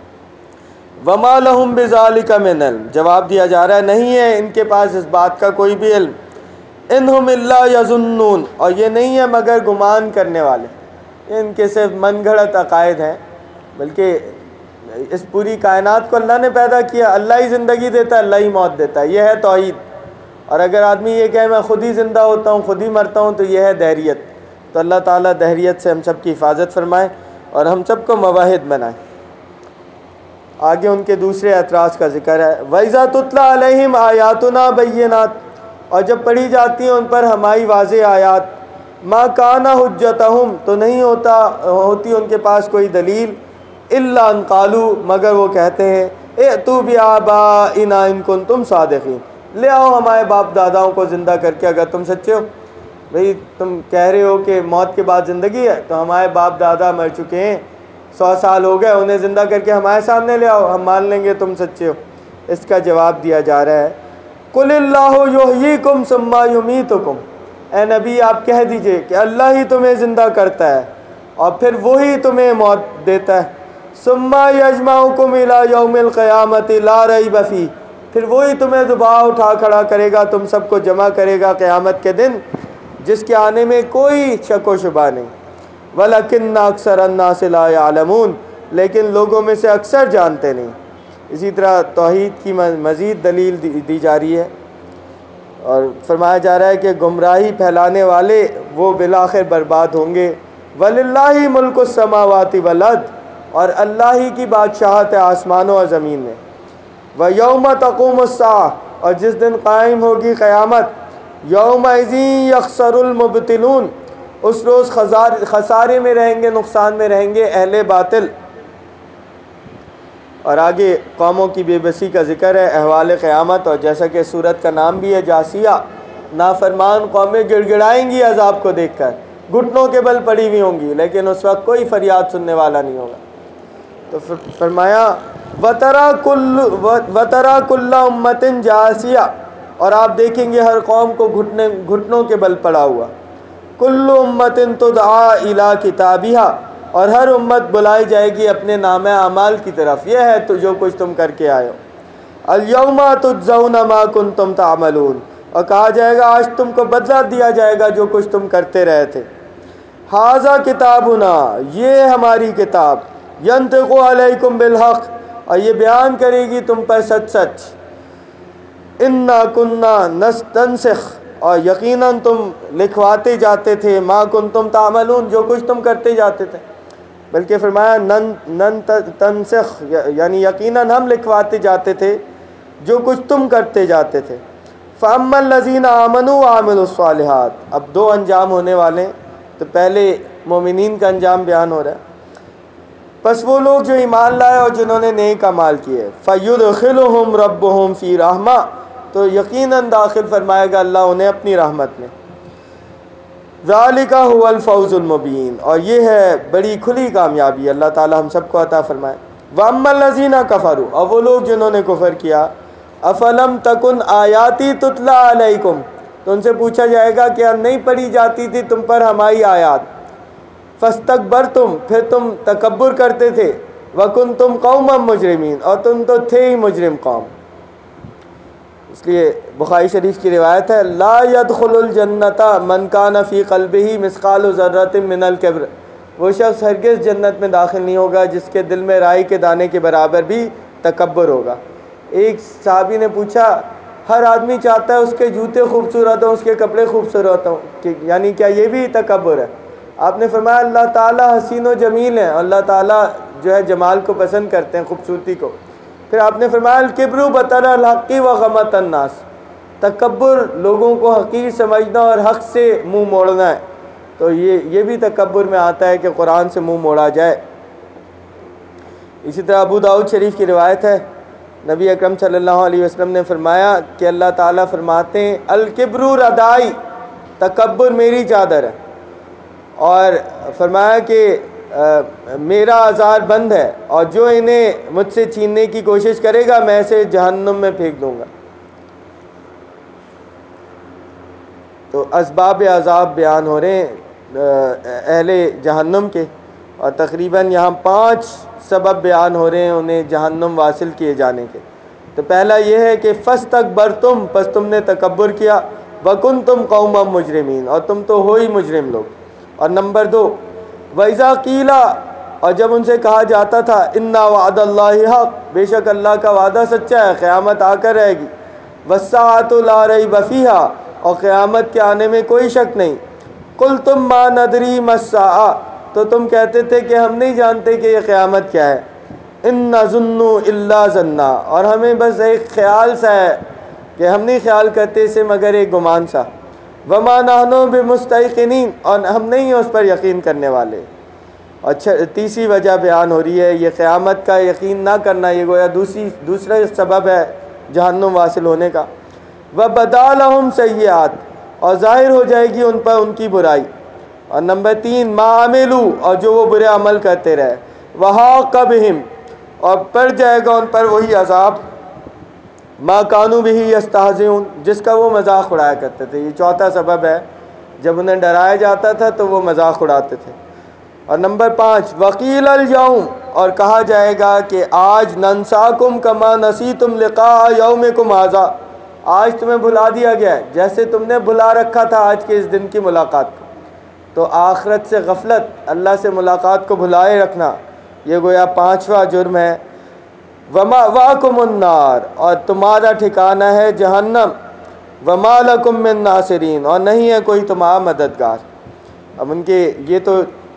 وما لہم بذالک من علم، جواب دیا جا رہا ہے نہیں ہے ان کے پاس اس بات کا کوئی بھی علم۔ انہم الا یظنون، اور یہ نہیں ہے مگر گمان کرنے والے، ان کے صرف من گھڑت عقائد ہیں، بلکہ اس پوری کائنات کو اللہ نے پیدا کیا، اللہ ہی زندگی دیتا ہے، اللہ ہی موت دیتا ہے، یہ ہے توحید۔ اور اگر آدمی یہ کہے میں خود ہی زندہ ہوتا ہوں، خود ہی مرتا ہوں، تو یہ ہے دہریت۔ تو اللہ تعالیٰ دہریت سے ہم سب کی حفاظت فرمائے اور ہم سب کو موحد بنائے۔ آگے ان کے دوسرے اعتراض کا ذکر ہے۔ وَإِذَا تُتْلَىٰ عَلَيْهِمْ آيَاتُنَا بَيِّنَاتٍ، اور جب پڑھی جاتی ہیں ان پر ہماری واضح آیات، مَا كَانَ حُجَّتُهُمْ، تو نہیں ہوتی ان کے پاس کوئی دلیل، إِلَّا أَن قَالُوا، مگر وہ کہتے ہیں ائْتُوا بِآبَائِنَا إِن كُنتُمْ صَادِقِينَ، لے آؤ ہمارے باپ داداؤں کو زندہ کر کے اگر تم سچے ہو۔ بھئی تم کہہ رہے ہو کہ موت کے بعد زندگی ہے، تو ہمارے باپ دادا مر چکے ہیں، 100 سال ہو گئے، انہیں زندہ کر کے ہمارے سامنے لے آؤ، ہم مان لیں گے تم سچے ہو۔ اس کا جواب دیا جا رہا ہے قُلِ اللَّهُ يُحْيِيكُمْ ثُمَّ يُمِيتُكُمْ، اے نبی آپ کہہ دیجئے کہ اللہ ہی تمہیں زندہ کرتا ہے اور پھر وہی تمہیں موت دیتا ہے۔ ثُمَّ يَجْمَعُكُمْ إِلَىٰ يَوْمِ الْقِيَامَةِ لَا رَيْبَ فِيهِ، پھر وہی تمہیں دوبارہ اٹھا کھڑا کرے گا، تم سب کو جمع کرے گا قیامت کے دن، جس کے آنے میں کوئی شک و شبہ نہیں۔ وَلَكِنَّ أَكْثَرَ النَّاسِ لَا يَعْلَمُونَ، لیکن لوگوں میں سے اکثر جانتے نہیں۔ اسی طرح توحید کی مزید دلیل دی جا رہی ہے، اور فرمایا جا رہا ہے کہ گمراہی پھیلانے والے وہ بالآخر برباد ہوں گے، وَلِلَّهِ مُلْكُ السَّمَاوَاتِ وَالْأَرْضِ، اور اللہ ہی کی بادشاہت ہے آسمانوں اور زمین میں. وَيَوْمَ تَقُومُ السَّاعَةُ، اور جس دن قائم ہوگی قیامت. يَوْمَئِذٍ يَخْسَرُ الْمُبْطِلُونَ، اس روز خسارے میں رہیں گے، نقصان میں رہیں گے اہل باطل. اور آگے قوموں کی بے بسی کا ذکر ہے، احوال قیامت. اور جیسا کہ سورت کا نام بھی ہے جاسیہ، نافرمان قومیں گڑ گڑائیں گی عذاب کو دیکھ کر، گھٹنوں کے بل پڑی ہوئی ہوں گی، لیکن اس وقت کوئی فریاد سننے والا نہیں ہوگا. تو فرمایا وَتَرَى كُلَّ أُمَّةٍ جَاثِيَةً، اور آپ دیکھیں گے ہر قوم کو گھٹنوں کے بل پڑا ہوا. كُلُّ أُمَّةٍ تُدْعَىٰ إِلَىٰ كِتَابِهَا، اور ہر امت بلائی جائے گی اپنے نامہ اعمال کی طرف. یہ ہے تو جو کچھ تم کر کے آئے ہو. الْيَوْمَ تُجْزَوْنَ مَا كُنتُمْ تَعْمَلُونَ، اور کہا جائے گا آج تم کو بدلہ دیا جائے گا جو کچھ تم کرتے رہے تھے. ھذا کتابنا، یہ ہماری کتاب. ينطق علیکم بالحق، اور یہ بیان کرے گی تم پر سچ سچ. انا کننا نستنسخ، اور یقیناً تم لکھواتے جاتے تھے. ما کنتم تعملون، جو کچھ تم کرتے جاتے تھے. بلکہ فرمایا نن تنسخ، یعنی یقیناً ہم لکھواتے جاتے تھے جو کچھ تم کرتے جاتے تھے. فَأَمَّا الَّذِينَ آمَنُوا وَعَمِلُوا الصَّالِحَاتِ، اب دو انجام ہونے والے ہیں. تو پہلے مومنین کا انجام بیان ہو رہا ہے. پس وہ لوگ جو ایمان لائے اور جنہوں نے نیک اعمال کیے. فَيُدْخِلُهُمْ رَبُّهُمْ فِي رَحْمَةٍ، تو یقیناً داخل فرمائے گا اللہ انہیں اپنی رحمت میں. ذَلِكَ هُوَ الْفَوْزُ الْمُبِينُ، اور یہ ہے بڑی کھلی کامیابی. اللہ تعالی ہم سب کو عطا فرمائے. وَأَمَّا الَّذِينَ كَفَرُوا، اور وہ لوگ جنہوں نے کفر کیا. أَفَلَمْ تَكُنْ آيَاتِي تُتْلَىٰ عَلَيْكُمْ، تو ان سے پوچھا جائے گا کہ نہیں پڑھی جاتی تھی تم پر ہماری آیات. فَاسْتَكْبَرْتُمْ، پھر تم تکبر کرتے تھے. وَكُنْتُمْ قَوْمًا مُجْرِمِينَ، اور تم تو تھے ہی مجرم قوم. اس لیے بخاری شریف کی روایت ہے، لا يدخل الجنت من کان فی قلبہ مثقال ذرۃ من الکبر، وہ شخص ہرگز جنت میں داخل نہیں ہوگا جس کے دل میں رائی کے دانے کے برابر بھی تکبر ہوگا. ایک صحابی نے پوچھا، ہر آدمی چاہتا ہے اس کے جوتے خوبصورت ہوں، اس کے کپڑے خوبصورت ہوں، یعنی کیا یہ بھی تکبر ہے؟ آپ نے فرمایا اللہ تعالیٰ حسین و جمیل ہیں، اللہ تعالیٰ جو ہے جمال کو پسند کرتے ہیں، خوبصورتی کو. پھر آپ نے فرمایا الکبر بطر الحق وغمط الناس، تکبر لوگوں کو حقیر سمجھنا اور حق سے منہ موڑنا ہے. تو یہ بھی تکبر میں آتا ہے کہ قرآن سے منہ موڑا جائے. اسی طرح ابو داؤد شریف کی روایت ہے، نبی اکرم صلی اللہ علیہ وسلم نے فرمایا کہ اللہ تعالیٰ فرماتے ہیں الکبر ردائی، تکبر میری چادر ہے. اور فرمایا کہ میرا آزار بند ہے، اور جو انہیں مجھ سے چھیننے کی کوشش کرے گا میں اسے جہنم میں پھینک دوں گا. تو اسباب عذاب بیان ہو رہے ہیں اہل جہنم کے، اور تقریباً یہاں 5 سبب بیان ہو رہے ہیں انہیں جہنم واصل کیے جانے کے. تو پہلا یہ ہے کہ فَاسْتَكْبَرْتُمْ، پس تم نے تکبر کیا. وَكُنْتُمْ قَوْمًا مُجْرِمِينَ، اور تم تو ہو ہی مجرم لوگ. اور نمبر 2، وَإِذَا قِيلَ، اور جب ان سے کہا جاتا تھا اِنَّا وَعْدَ اللَّهِ حَقٌّ، بے شک اللہ کا وعدہ سچا ہے، قیامت آ کر رہے گی. وَالسَّاعَةُ لَا رَيْبَ فِيهَا، اور قیامت کے آنے میں کوئی شک نہیں. قُلْتُمْ مَا نَدْرِي مَا السَّاعَةُ، تو تم کہتے تھے کہ ہم نہیں جانتے کہ یہ قیامت کیا ہے. إِن نَظُنُّ إِلَّا ظَنًّا، اور ہمیں بس ایک خیال سا ہے کہ ہم نہیں خیال کرتے اسے مگر ایک گمان سا. وَمَا نَحْنُ بِمُسْتَيْقِنِينَ، اور ہم نہیں ہیں اس پر یقین کرنے والے. اچھا، تیسری وجہ بیان ہو رہی ہے یہ قیامت کا یقین نہ کرنا، یہ گویا دوسرا سبب ہے جہنم واصل ہونے کا. وَبَدَا لَهُمْ سَيِّئَاتٌ، اور ظاہر ہو جائے گی ان پر ان کی برائی. اور نمبر 3، مَا عَمِلُوا، اور جو وہ برے عمل کرتے رہے. وَحَاقَ بِهِمْ، اور پڑ جائے گا ان پر وہی عذاب مَا كَانُوا بِهِ يَسْتَهْزِئُونَ، جس کا وہ مذاق اڑایا کرتے تھے. یہ چوتھا سبب ہے، جب انہیں ڈرایا جاتا تھا تو وہ مذاق اڑاتے تھے. اور نمبر 5، وَقِيلَ الْيَوْمَ، اور کہا جائے گا کہ آج نَنْسَاكُمْ كَمَا نَسِيتُمْ لِقَاءَ يَوْمِكُمْ هَذَا، آج تمہیں بھلا دیا گیا ہے جیسے تم نے بھلا رکھا تھا آج کے اس دن کی ملاقات کو. تو آخرت سے غفلت، اللہ سے ملاقات کو بھلائے رکھنا، یہ گویا 5واں جرم ہے. وَمَأْوَاكُمُ النَّارُ، اور تمہارا ٹھکانہ ہے جہنم. وَمَا لَكُم مِّن نَّاصِرِينَ، اور نہیں ہے کوئی تمہارا مددگار. اب ان کے یہ تو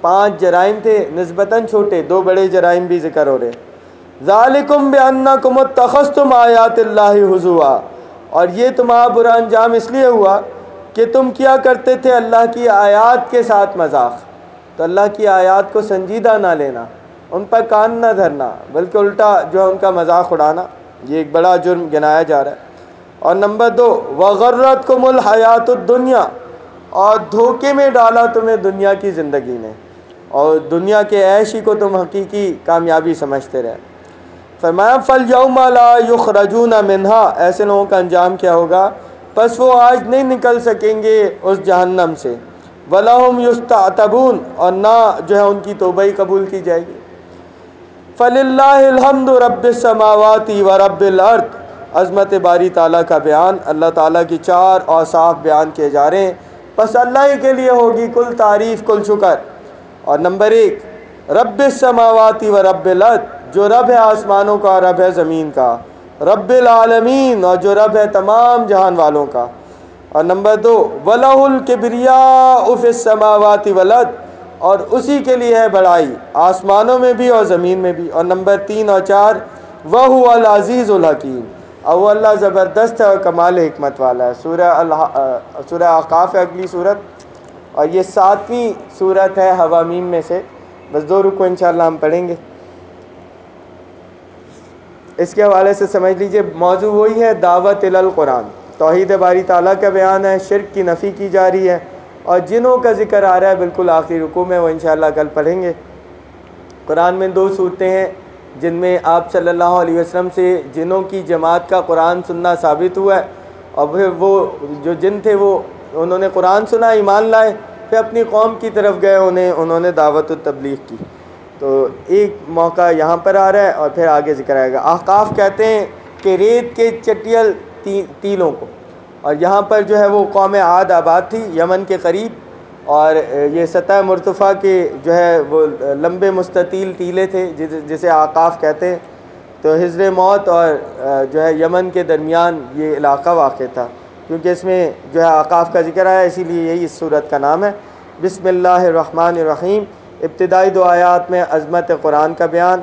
5 جرائم تھے نسبتاً چھوٹے، 2 بڑے جرائم بھی ذکر ہو رہے ہیں۔ ذالکم بانکم اتخذتم آیات اللہ ہزوا، اور یہ تمہارا برا انجام اس لیے ہوا کہ تم کیا کرتے تھے اللہ کی آیات کے ساتھ مذاق۔ تو اللہ کی آیات کو سنجیدہ نہ لینا، ان پر کان نہ دھرنا، بلکہ الٹا جو ہے ان کا مذاق اڑانا، یہ ایک بڑا جرم گنایا جا رہا ہے۔ اور نمبر 2، وغرتکم الحیات الدنیا، اور دھوکے میں ڈالا تمہیں دنیا کی زندگی نے، اور دنیا کے عیش ہی کو تم حقیقی کامیابی سمجھتے رہے۔ فرمایا فَالْيَوْمَ لَا يُخْرَجُونَ مِنْهَا، ایسے لوگوں کا انجام کیا ہوگا؟ پس وہ آج نہیں نکل سکیں گے اس جہنم سے، وَلَهُمْ يُسْتَعْتَبُونَ، اور نہ جو ہے ان کی توبہ ہی قبول کی جائے گی۔ فَلِلَّهِ الْحَمْدُ رَبِّ السَّمَاوَاتِ وَرَبِّ الْأَرْضِ، عظمت باری تعالیٰ کا بیان، اللہ تعالیٰ کی 4 اوصاف بیان کیے جا رہے ہیں، بس اللہ ہی کے لیے ہوگی کل تعریف کل شکر۔ اور نمبر 1، رب السماوات و رب الارض، جو رب ہے آسمانوں کا، رب ہے زمین کا، رب العالمین، اور جو رب ہے تمام جہان والوں کا۔ اور نمبر 2، وَلَهُ الْكِبْرِيَاءُ فِي السَّمَاوَاتِ وَالْأَرْضِ، اور اسی کے لیے ہے بڑائی آسمانوں میں بھی اور زمین میں بھی۔ اور نمبر 3 اور 4، وَهُوَ الْعَزِيزُ الْحَكِيمُ، اور وہ اللہ زبردست ہے اور کمال حکمت والا ہے۔ سورہ احقاف ہے اگلی صورت، اور یہ 7ویں صورت ہے حوامیم میں سے، بس 2 رکو انشاءاللہ ہم پڑھیں گے۔ اس کے حوالے سے سمجھ لیجئے موضوع وہی ہے، دعوت الی القرآن، توحید باری تعالیٰ کا بیان ہے، شرک کی نفی کی جا رہی ہے، اور جنوں کا ذکر آ رہا ہے بالکل آخری رکوع میں، وہ انشاءاللہ کل پڑھیں گے۔ قرآن میں 2 صورتیں ہیں جن میں آپ صلی اللہ علیہ وسلم سے جنوں کی جماعت کا قرآن سننا ثابت ہوا ہے، اور پھر وہ جو جن تھے وہ انہوں نے قرآن سنا، ایمان لائے، پھر اپنی قوم کی طرف گئے، انہوں نے دعوت و تبلیغ کی۔ تو ایک موقع یہاں پر آ رہا ہے اور پھر آگے ذکر آئے گا۔ احقاف کہتے ہیں کہ ریت کے چٹیل تیلوں کو، اور یہاں پر جو ہے وہ قوم عاد آباد تھی یمن کے قریب، اور یہ سطح مرتفع کے جو ہے وہ لمبے مستطیل ٹیلے تھے جسے احقاف کہتے ہیں۔ تو حجر موت اور جو ہے یمن کے درمیان یہ علاقہ واقع تھا، کیونکہ اس میں جو ہے احقاف کا ذکر آیا، اسی لیے یہی اس صورت کا نام ہے۔ بسم اللہ الرحمن الرحیم، ابتدائی 2 آیات میں عظمت قرآن کا بیان۔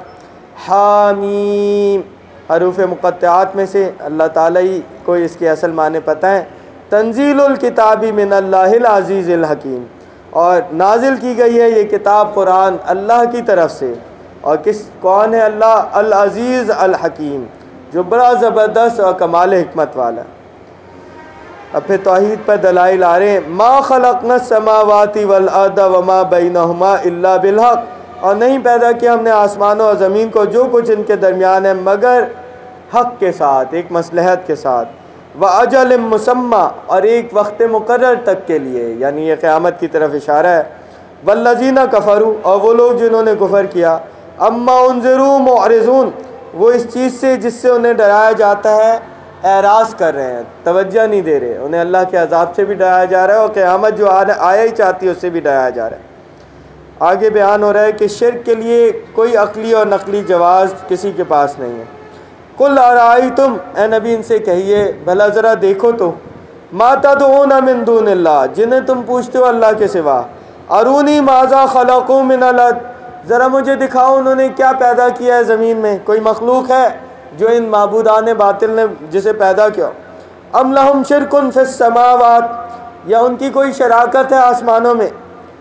حامیم، حروف مقطعات میں سے اللہ تعالیٰ ہی کو اس کے اصل معنی پتہ ہیں۔ تنزیل الکتاب من اللہ العزیز الحکیم، اور نازل کی گئی ہے یہ کتاب قرآن اللہ کی طرف سے، اور کون ہے اللہ؟ العزیز الحکیم، جو بڑا زبردست اور کمال حکمت والا ہے۔ اب پھر توحید پر دلائل آ رہے ہیں۔ ما خلقنا السماوات والارض وما بینہما الا بالحق، اور نہیں پیدا کیا ہم نے آسمانوں اور زمین کو جو کچھ ان کے درمیان ہے مگر حق کے ساتھ، ایک مصلحت کے ساتھ۔ وَأَجَلٍ مُّسَمًّى، اور ایک وقت مقرر تک کے لیے، یعنی یہ قیامت کی طرف اشارہ ہے۔ وَالَّذِينَ كَفَرُوا، اور وہ لوگ جنہوں نے کفر کیا، اَمَّا أُنذِرُوا مُعْرِضُونَ، وہ اس چیز سے جس سے انہیں ڈرایا جاتا ہے اعراض کر رہے ہیں، توجہ نہیں دے رہے۔ انہیں اللہ کے عذاب سے بھی ڈرایا جا رہا ہے، اور قیامت جو آیا ہی چاہتی ہے اس سے بھی ڈرایا جا رہا ہے۔ آگے بیان ہو رہا ہے کہ شرک کے لیے کوئی عقلی اور نقلی جواز کسی کے پاس نہیں ہے۔ قُلْ أَرَأَيْتُمْ، اے نبی ان سے کہیے بھلا ذرا دیکھو تو، مَا تَدْعُونَ مِن دُونِ اللّہ، جنہیں تم پوچھتے ہو اللہ کے سوا، أَرُونِي مَاذَا خَلَقُوا مِنَ الْأَرْضِ، ذرا مجھے دکھاؤ انہوں نے کیا پیدا کیا ہے زمین میں، کوئی مخلوق ہے جو ان معبودان باطل نے جسے پیدا کیا؟ ام لہم شرک فی السماوات، یا ان کی کوئی شراکت ہے آسمانوں میں؟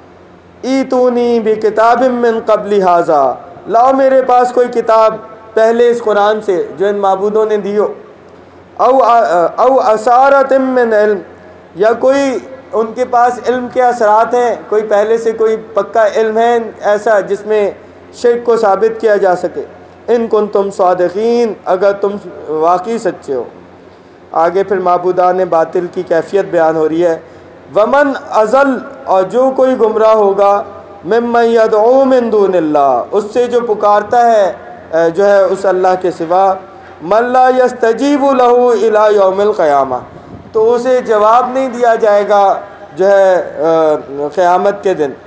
ایتونی بکتاب من قبل ھذا، لاؤ میرے پاس کوئی کتاب پہلے اس قرآن سے جو ان معبودوں نے دی ہو، او اثارۃ من علم، یا کوئی ان کے پاس علم کے اثرات ہیں، کوئی پہلے سے کوئی پکا علم ہے ایسا جس میں شرک کو ثابت کیا جا سکے۔ ان کنتم صادقین، اگر تم واقعی سچے ہو۔ آگے پھر معبودان باطل کی کیفیت بیان ہو رہی ہے۔ ومن اضل، اور جو کوئی گمراہ ہوگا، ممن یدعو من دون اللہ، اس سے جو پکارتا ہے جو ہے اس اللہ کے سوا، من لا یستجیب لہ الی یوم القیامہ، تو اسے جواب نہیں دیا جائے گا جو ہے قیامت کے دن،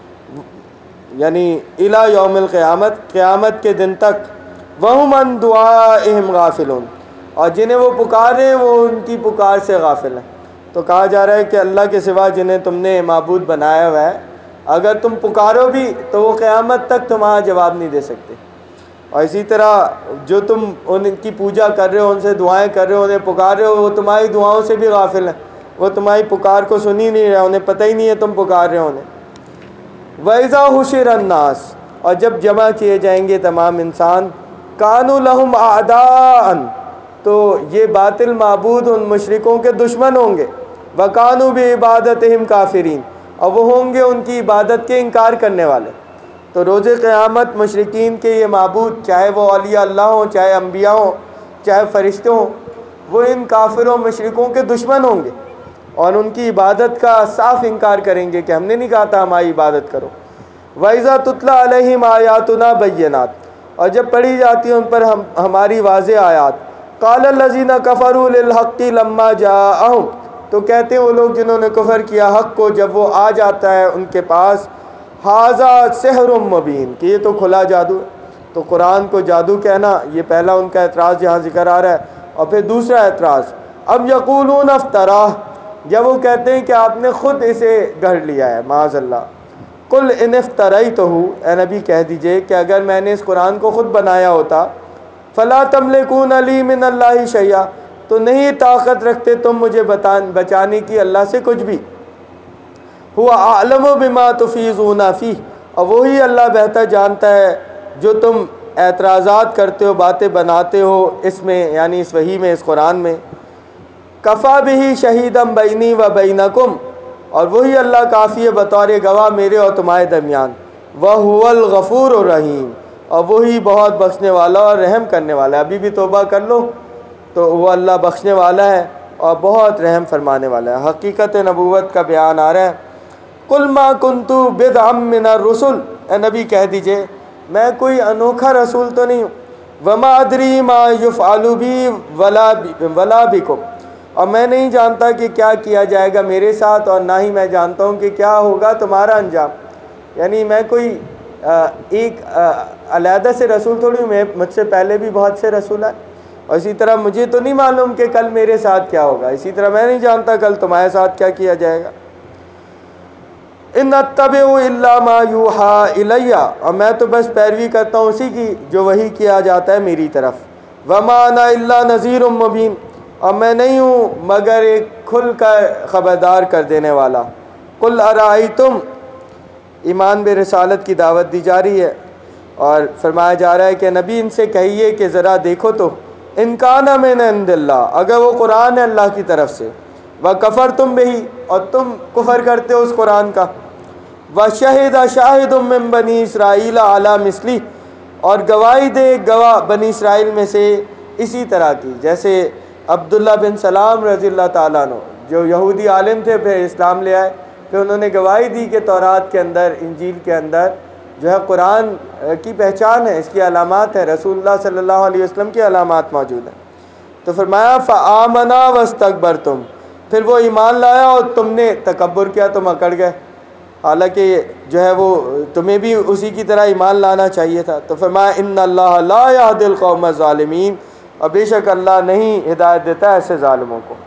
یعنی الی یوم القیامت، قیامت کے دن تک۔ وہم عن دعائہم غافلون، اور جنہیں وہ پکار رہے ہیں وہ ان کی پکار سے غافل ہیں۔ تو کہا جا رہا ہے کہ اللہ کے سوا جنہیں تم نے معبود بنایا ہوا ہے اگر تم پکارو بھی تو وہ قیامت تک تمہارا جواب نہیں دے سکتے. اور اسی طرح جو تم ان کی پوجا کر رہے ہو، ان سے دعائیں کر رہے ہو، انہیں پکار رہے ہو، وہ تمہاری دعاؤں سے بھی غافل ہیں، وہ تمہاری پکار کو سن ہی نہیں رہا، انہیں پتہ ہی نہیں ہے تم پکار رہے ہو انہیں. وَإِذَا حُشِرَ النَّاسُ، اور جب جمع کیے جائیں گے تمام انسان، كَانُوا لَهُمْ أَعْدَاءً، تو یہ باطل معبود ان مشرکوں کے دشمن ہوں گے. وَكَانُوا بِعِبَادَتِهِمْ كَافِرِينَ، اور وہ ہوں گے ان کی عبادت کے انکار کرنے والے. تو روز قیامت مشرکین کے یہ معبود، چاہے وہ اولیاء اللہ ہوں، چاہے انبیاء ہوں، چاہے فرشتے ہوں، وہ ان کافروں مشرکوں کے دشمن ہوں گے اور ان کی عبادت کا صاف انکار کریں گے کہ ہم نے نہیں کہا تھا ہماری عبادت کرو. وَإِذَا تُتْلَىٰ عَلَيْهِمْ آيَاتُنَا بَيِّنَاتٍ، اور جب پڑھی جاتی ہیں ان پر ہماری واضح آیات، قَالَ الَّذِينَ كَفَرُوا لِلْحَقِّ لَمَّا جَاءَهُمْ، تو کہتے ہیں وہ لوگ جنہوں نے کفر کیا حق کو جب وہ آ جاتا ہے ان کے پاس، ھذا سحر مبین، کہ یہ تو کھلا جادو ہے. تو قرآن کو جادو کہنا، یہ پہلا ان کا اعتراض یہاں ذکر آ رہا ہے. اور پھر دوسرا اعتراض، اب یقولون افطراہ، جب وہ کہتے ہیں کہ آپ نے خود اسے گھڑ لیا ہے، معاذ اللہ. قل ان افتریتہ، اے نبی کہہ دیجئے کہ اگر میں نے اس قرآن کو خود بنایا ہوتا، فلا تملکون لی من اللہ شیئا، تو نہیں طاقت رکھتے تم مجھے بچانے کی اللہ سے کچھ بھی. هو اعلم بما تفیضون فیہ، اور وہی اللہ بہتر جانتا ہے جو تم اعتراضات کرتے ہو، باتیں بناتے ہو اس میں، یعنی اس وحی میں، اس قرآن میں. کفا بہ شہیدا بینی و بینکم، اور وہی اللہ کافی ہے بطور گواہ میرے اور تمہارے درمیان. وَهُوَ الْغَفُورُ الرَّحِيمُ، اور وہی بہت بخشنے والا اور رحم کرنے والا ہے. ابھی بھی توبہ کر لو تو وہ اللہ بخشنے والا ہے اور بہت رحم فرمانے والا ہے. حقیقت نبوت کا بیان آ رہا ہے. قُلْ مَا كُنْتُ بِدْعًا مِّنَ الرُّسُلِ، اے نبی کہہ دیجئے میں کوئی انوکھا رسول تو نہیں ہوں. وَمَا أَدْرِي مَا يُفْعَلُ بِي وَلَا بِكُمْ، اور میں نہیں جانتا کہ کیا کیا جائے گا میرے ساتھ، اور نہ ہی میں جانتا ہوں کہ کیا ہوگا تمہارا انجام. یعنی میں کوئی ایک علیحدہ سے رسول تھوڑی ہوں، مجھ سے پہلے بھی بہت سے رسول ہیں، اور اسی طرح مجھے تو نہیں معلوم کہ کل میرے ساتھ کیا ہوگا، اسی طرح میں نہیں جانتا کل تمہارے ساتھ کیا کیا جائے گا. ان اتبع الا ما یوحى الی، اور میں تو بس پیروی کرتا ہوں اسی کی جو وحی کیا جاتا ہے میری طرف. وما انا الا نذیر مبین، اور میں نہیں ہوں مگر ایک کھل کر خبردار کر دینے والا. قل ارائیتم، ایمان بے رسالت کی دعوت دی جا رہی ہے اور فرمایا جا رہا ہے کہ نبی ان سے کہیے کہ ذرا دیکھو تو، ان کان من عند اللہ، اگر وہ قرآن ہے اللہ کی طرف سے، وکفرتم بہ، اور تم کفر کرتے ہو اس قرآن کا، وشہد شاہد من بنی اسرائیل علی مثلی، اور گواہی دے گواہ بنی اسرائیل میں سے اسی طرح کی، جیسے عبداللہ بن سلام رضی اللہ تعالیٰ عنہ جو یہودی عالم تھے، پھر اسلام لے آئے، پھر انہوں نے گواہی دی کہ تورات کے اندر، انجیل کے اندر جو ہے قرآن کی پہچان ہے، اس کی علامات ہیں، رسول اللہ صلی اللہ علیہ وسلم کی علامات موجود ہیں. تو فرمایا فآمنا واستکبرتم، پھر وہ ایمان لایا اور تم نے تکبر کیا، تم اکڑ گئے، حالانکہ جو ہے وہ تمہیں بھی اسی کی طرح ایمان لانا چاہیے تھا. تو فرمایا ان اللہ لا یہدی القوم الظالمین، اور بے شک اللہ نہیں ہدایت دیتا ایسے ظالموں کو.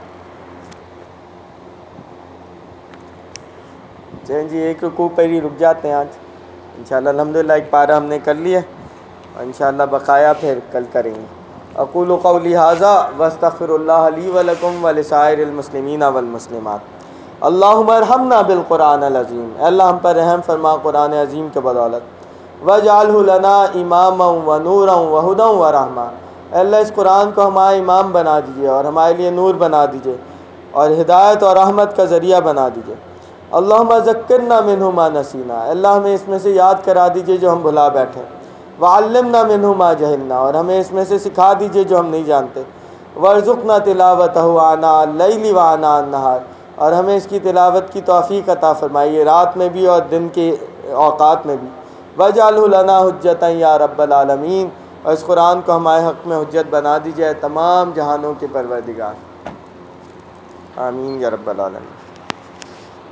چلیں جی ایک رکوع پر ہی رک جاتے ہیں آج انشاءاللہ. الحمدللہ ایک پارہ ہم نے کر لیا اور انشاءاللہ بقایا پھر کل کریں گے. اقول قولی ھذا واستغفر اللہ لی ولکم ولسائر المسلمین والمسلمات. اللہم ارحمنا بالقرآن العظیم، اے اللہ ہم پر رحم فرما قرآن عظیم کے بدولت. وجعلہ لنا اماما ونورا وہدی ورحمہ، اے اللہ اس قرآن کو ہمارا امام بنا دیجئے اور ہمارے لیے نور بنا دیجئے اور ہدایت اور رحمت کا ذریعہ بنا دیجئے. اللہم ذکرنا منہ ما نسینا، اے اللہ ہمیں اس میں سے یاد کرا دیجئے جو ہم بھلا بیٹھے. وعلمنا منہ ما جہلنا، اور ہمیں اس میں سے سکھا دیجئے جو ہم نہیں جانتے. وارزقنا تلاوتہ آناء اللیل وآناء النہار، اور ہمیں اس کی تلاوت کی توفیق عطا فرمائیے رات میں بھی اور دن کے اوقات میں بھی. وجعلہ لنا حجتا یا رب العالمین، اور اس قرآن کو ہمارے حق میں حجت بنا دیجئے تمام جہانوں کے پروردگار. آمین یا رب العالمین.